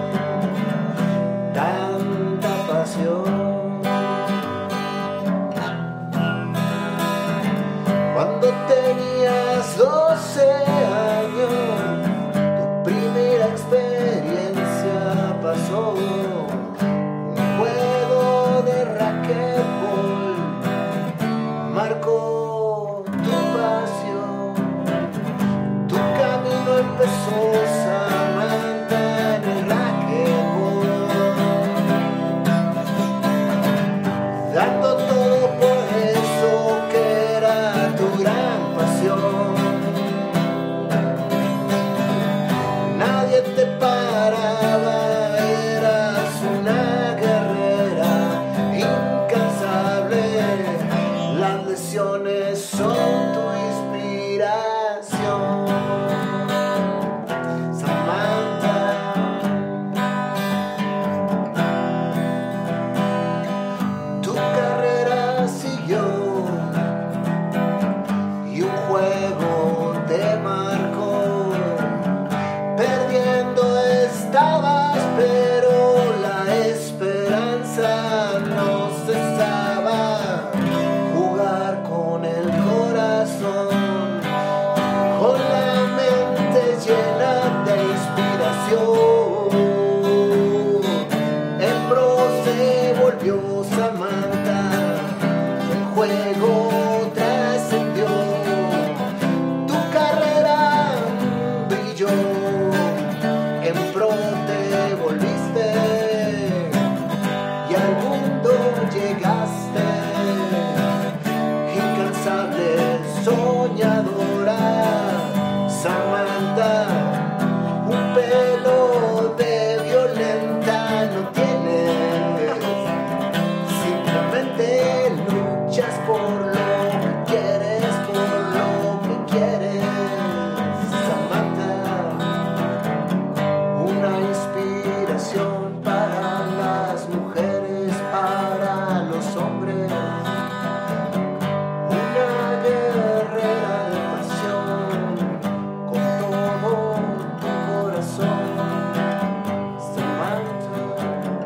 S1: Cuando tenías doce años, tu primera experiencia pasó. Un juego de racquetball marcó tu pasión. Tu camino empezó, Samantha, en el racquetball, dando todo por eso que era tu gran pasión. Nadie te paraba, eras una guerrera incansable. Las lesiones son tu inspiración, Samantha. Tu carrera siguió y un juego te marcó. Perdiendo estabas, pero la esperanza no cesaba. Jugar con el corazón, con la mente llena de inspiración. En pro se volvió Samantha, el juego trascendió, tu carrera brilló, en pro te volviste y al mundo llegaste, incansable, soñadora, Samantha. Un pelo de violenta no tienes, simplemente luchas por lo que quieres, por lo que quieres, Samantha. Una inspiración para las mujeres, para los hombres, una guerrera de pasión, con todo tu corazón, Samantha,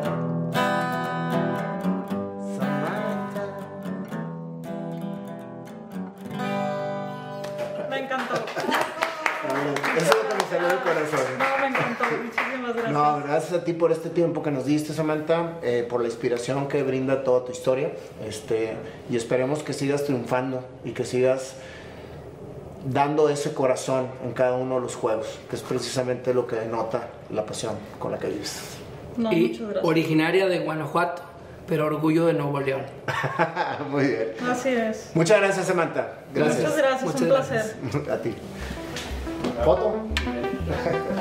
S1: Samantha.
S2: Me encantó.
S1: Eso es lo que me salió del corazón.
S2: No, me encantó. Muchísimas gracias.
S1: No, gracias a ti por este tiempo que nos diste, Samantha, eh, por la inspiración que brinda toda tu historia. Este, y esperemos que sigas triunfando y que sigas dando ese corazón en cada uno de los juegos, que es precisamente lo que denota la pasión con la que vives.
S2: No,
S3: y
S2: muchas gracias.
S3: Originaria de Guanajuato, pero orgullo de Nuevo León.
S1: Muy bien.
S2: Así es.
S1: Muchas gracias, Samantha. Gracias.
S2: Muchas gracias,
S3: Muchas
S2: un
S3: gracias.
S2: placer.
S1: A ti. Foto.